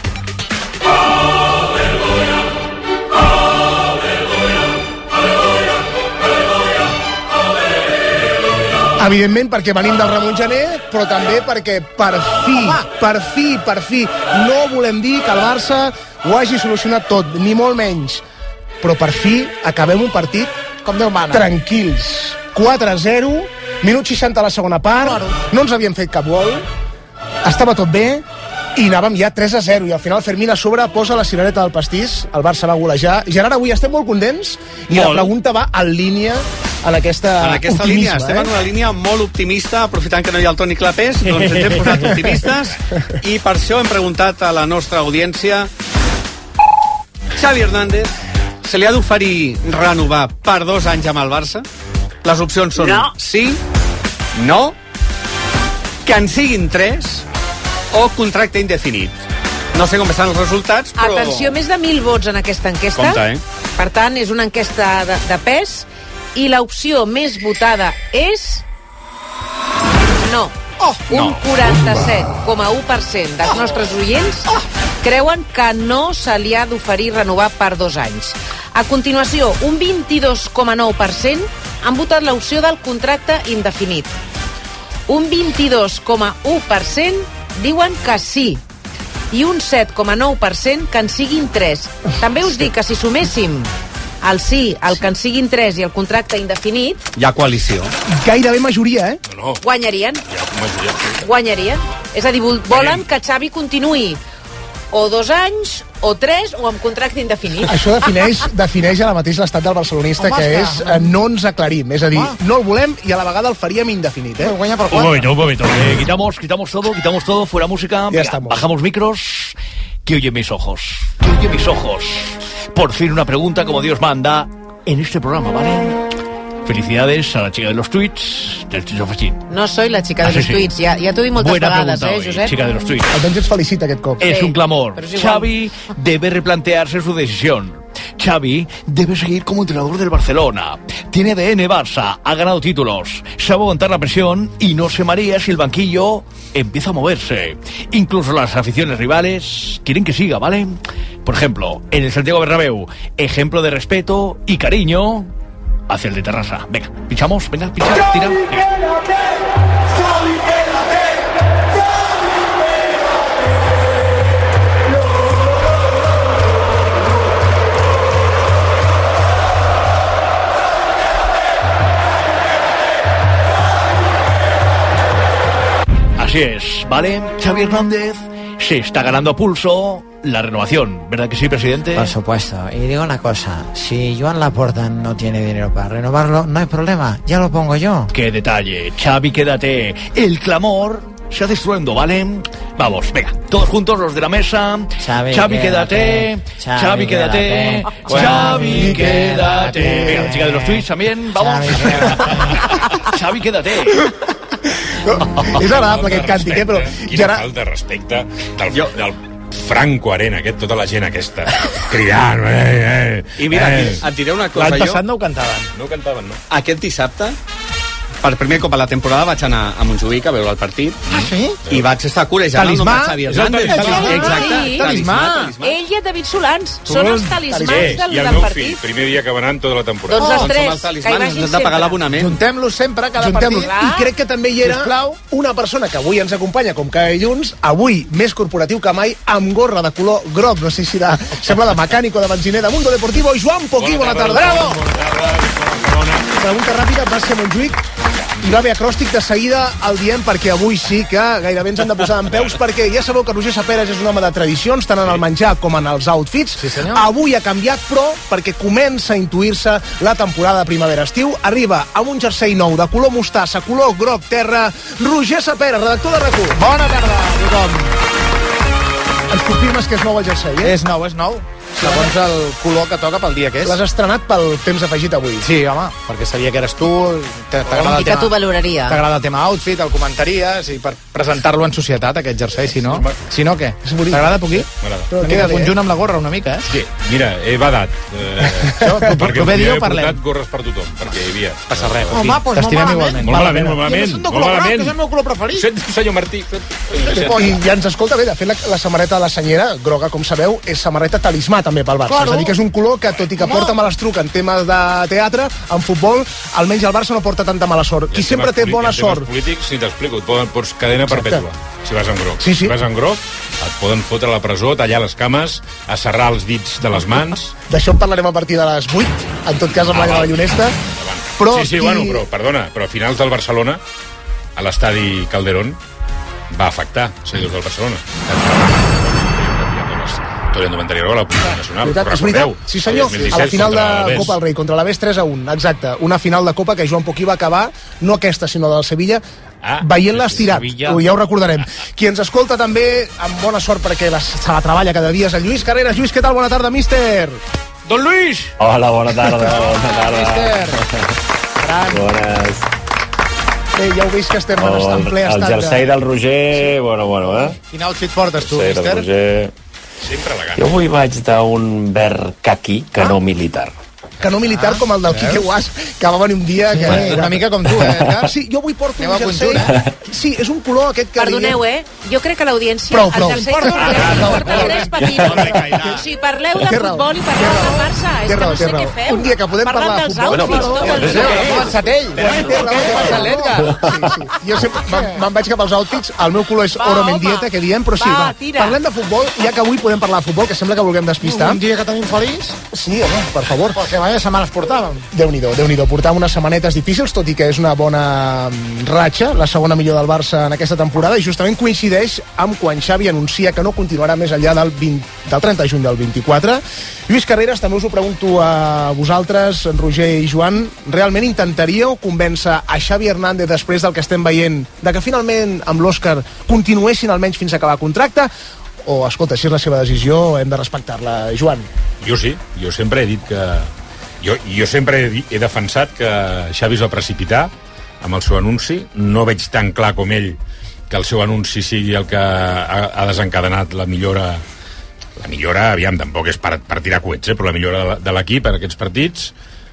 Evidentment perquè venim del Ramon Gené, però també perquè per fi, per fi, per fi, no volem dir que el Barça ho hagi solucionat tot, ni molt menys. Però per fi acabem un partit com Déu mana. Tranquils. quatre a zero, minut seixanta a la segona part, no ens havien fet cap gol, estava tot bé, i anàvem ja tres a zero, i al final Fermín a sobre posa la cirereta del pastís, el Barça va golejar. Gerard, avui estem molt contents, i molt. La pregunta va en línia en aquesta, en aquesta línia, estem eh? en una línia molt optimista, aprofitant que no hi ha el Toni Clapés, doncs ens hem posat optimistes, i per això hem preguntat a la nostra audiència: Xavi Hernández, se li ha d'oferir renovar per dos anys amb el Barça? Les opcions són no. sí, no, que en siguin tres, o contracte indefinit. No sé com estan els resultats, però... Atenció, més de mil vots en aquesta enquesta. Compte, eh? Per tant, és una enquesta de, de pes, i l'opció més votada és... No. Oh, un quaranta-set coma u per cent dels nostres oients creuen que no se li ha d'oferir renovar per dos anys. A continuació, un vint-i-dos coma nou per cent han votat l'opció del contracte indefinit. Un vint-i-dos coma u per cent diuen que sí, i un set coma nou per cent que en siguin tres. També us dic que si suméssim el sí, el que en siguin tres i el contracte indefinit... Hi ha coalició. Gairebé majoria, eh? No. Guanyarien. Hi ha majoria. Guanyarien. És a dir, volen que Xavi continuï o dos anys, o tres, o amb contracte indefinit. Això defineix, defineix a la mateix l'estat del barcelonista, home, que és eh, no ens aclarim. És a dir, home, no el volem i a la vegada el faríem indefinit, eh? Un momento, un momento. Eh, quitamos, quitamos todo, quitamos todo, fuera música. Ya estamos. Bajamos micros. Que oye mis ojos. Que oye mis ojos. Por fin una pregunta como Dios manda en este programa, ¿vale? Felicidades a la chica de los tweets del Tweets of Machine. No soy la chica de ah, los sí, tweets, sí. ja, ja t'ho dic moltes Buena vegades, eh, hoy, Josep? Chica de los tweets. Almenys ens felicita aquest cop. Es sí, un clamor. Xavi debe replantearse su decisión. Xavi debe seguir como entrenador del Barcelona. Tiene A D N Barça, ha ganado títulos, sabe aguantar la presión y no se marea si el banquillo empieza a moverse. Incluso las aficiones rivales quieren que siga, ¿vale? Por ejemplo, en el Santiago Bernabéu, ejemplo de respeto y cariño hacia el de Terrassa. Venga, pinchamos, venga, pincha, tira. Venga. Así es, ¿vale? Xavi Hernández se está ganando a pulso la renovación, ¿verdad que sí, presidente? Por supuesto. Y digo una cosa, si Joan Laporta no tiene dinero para renovarlo, no hay problema, ya lo pongo yo. ¡Qué detalle! Xavi, quédate. El clamor se hace estruendo, ¿vale? Vamos, venga, todos juntos los de la mesa. Xavi, Xavi quédate. quédate. Xavi, quédate. Xavi, quédate. Venga, la chica de los tweets también, vamos. Xavi, quédate. És agradable aquest càntic, eh? Però Quina ara... falta de respecte del, jo... del Franco Arena, aquest, tota la gent aquesta cridant, eh, eh, I mira, eh. et diré una cosa. L'any jo... passat no ho cantaven. No ho cantaven, no? Aquest dissabte, per primer cop a la temporada, vaig anar a Montjuïc a veure el partit. Ah, sí? I vaig estar corejant el nom de Xavi Hernández. Exacte. Talismà. Ell i en David Solans són els talismans Eh, del, I el del meu partit. fill, primer dia que van anar tota la temporada. Doncs els Oh, tres, som els talismans, que hi vagin hem de pagar sempre. l'abonament. Juntem-los sempre, cada Juntem-los. partit. I crec que també hi era Sisplau. una persona que avui ens acompanya, com cada dilluns, avui més corporatiu que mai, amb gorra de color groc, no sé si de, sembla de mecànic o de benziner, de Mundo Deportivo, Joan Poquí, bona, bona tarda. Bravo! Pregunta ràpida, va ser a Montjuïc, hi va haver acròstic de seguida, el diem perquè avui sí que gairebé ens han de posar en peus, perquè ja sabeu que Roger Saperes és un home de tradicions, tant en el menjar com en els outfits. Sí, senyor. Avui ha canviat, però perquè comença a intuir-se la temporada de primavera-estiu, arriba amb un jersei nou de color mostassa, color groc terra, Roger Saperes, redactor de RAC u. Bona tarda a tothom. Ens confirmes que és nou el jersei, eh? És nou, és nou. Segons el color que toca pel dia que és. L'has estrenat pel temps afegit avui. Sí, home, perquè sabia que eres tu. T'agrada I que t'ho valoraria. T'agrada el tema outfit, el comentaries, i per presentar-lo en societat, aquest jersei, si no... Si no, què? T'agrada, Poquí? M'agrada. Una mica de conjunt amb la gorra, una mica, eh? Sí, mira, he badat. Eh, perquè Prové dir-ho, he parlem. portat gorres per tothom, perquè hi havia... Passa res, Home, Poquí. T'estimem igualment. Molt malament, molt malament. Són de color groc, que és el meu color preferit. Sent, senyor Martí. I ja ens escolta bé, de fet, la, la samarreta de la senyera, groga, com sabeu, és samarreta talismà també pel Barça. Claro. És a dir, que és un color que, tot i que porta mala estruc en temes de teatre, en futbol, almenys el Barça no porta tanta mala sort. Qui sempre té bona sort... En temes polítics, ni t'explico, et poden pots cadena perpètua, si vas en groc. Sí, sí. Si vas en groc, et poden fotre a la presó, tallar les cames, asserrar els dits de les mans... D'això en parlarem a partir de les vuit, en tot cas amb Ah, la val. Ballonesta. Però sí, sí, qui... bueno, però, perdona, però a finals del Barcelona, a l'estadi Calderón, va afectar seguidors del Barcelona. Torre Indumentaria la Policia Nacional. Veritat, és veritat? Sí, senyor. A la final de Copa del Rei contra l'Alavés tres a un, exacte. Una final de Copa que Joan Poquí va acabar, no aquesta, sinó del Sevilla, Ah, veient-la estirat. Sevilla. Ja ho recordarem. Qui ens escolta també, amb bona sort perquè la, se la treballa cada dia, és el Lluís Carreras. Lluís, què tal? Bona tarda, míster. Don Luis! Hola, bona tarda, bona tarda. Míster. Gran. Bones. Bé, ja heu vist que estem Oh, en el, ple el estat jersei del Roger, bueno, bueno, eh? Quin outfit portes tu, Jersei del míster? Roger. Sempre elegant. Jo avui vaig d'un verd caqui, que no militar. Que no militar com el del Quique Guas, que va venir un dia... Sí, que... una mica com tu, eh, Edgar? Sí, jo avui porto Aneu un a jersei... conjunt, Sí, és un color aquest que... Perdoneu, eh? Jo crec que l'audiència... Prou, prou. El jersei del Roger porta tres pepins. Si parleu de Té raó. futbol i parleu del Barça, és Té que raó, no sé té raó. què feu. Un dia que podem Parlant parlar de dels futbol... outfits, tot el Té dia. raó, Què ha pensat ell? Té raó, té raó. Què ha pensat l'Edgar? Sí, sí. Jo sempre me'n me'n vaig cap als outfits, el meu color és Va, oro home. mendieta, que diem, però sí, Va, va, tira. parlem de futbol, ja que avui podem parlar de futbol, que sembla que vulguem despistar. Un dia que tenim feliç? Sí, home, per favor. Perquè vaya setmanes portàvem. Déu-n'hi-do, Déu-n'hi-do. Portàvem unes setmanetes difícils, tot i que és una bona mm, ratxa, la segona millor del Barça en aquesta temporada, i justament coincideix amb quan Xavi anuncia que no continuarà més enllà del, vint, del trenta de juny del vint-i-quatre. Lluís Carreras, també us ho pregunto a vosaltres, en Roger i Joan, realment intentaríeu convèncer a Xavi Hernández després del que estem veient, de que finalment amb l'Òscar continuessin almenys fins a acabar contracte? O, escolta, si és la seva decisió, hem de respectar-la, Joan? Jo sí, jo sempre he dit que... Jo, jo sempre he, di- he defensat que Xavi es va precipitar amb el seu anunci. No veig tan clar com ell que el seu anunci sigui el que ha, ha desencadenat la millora. La millora, aviam, tampoc és per, per tirar coets, eh, però la millora de la- de l'equip en aquests partits.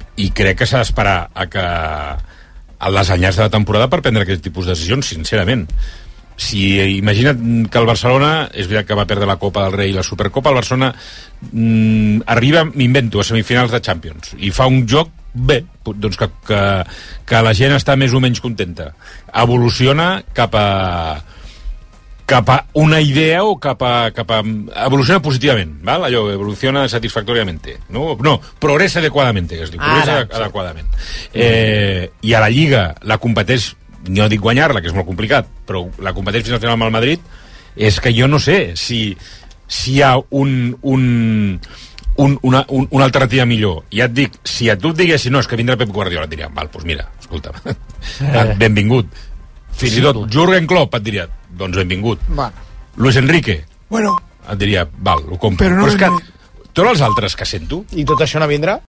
i crec que s'ha d'esperar a que a les anyats de la temporada per prendre aquest tipus de decisions, sincerament. Si imagina't que el Barcelona, és veritat que va perdre la Copa del Rei i la Supercopa, el Barcelona mm, arriba, m'invento, a semifinals de Champions i fa un joc bé, doncs que, que, que la gent està més o menys contenta, evoluciona cap a cap a una idea o cap a, cap a evoluciona positivament, ¿vale? Allò, evoluciona satisfactoriamente, no? No, progressa adequadamente, que es diu, progressa Ara, adequadament. Eh, I a la Lliga la competeix, no dic guanyar-la, que és molt complicat, però la competeix fins al final amb el Madrid, és que jo no sé si, si hi ha un, un, un, una, un, una alternativa millor. Ja et dic, si a tu et diguessin, no, és que vindrà Pep Guardiola, et diria, val, doncs mira, escolta, eh. benvingut. Fins i tot Jürgen Klopp et diria, doncs benvingut. Bueno. Luis Enrique, bueno. et diria, val, ho compro. Però, no però és que tots els altres que sento... I tot això no vindrà?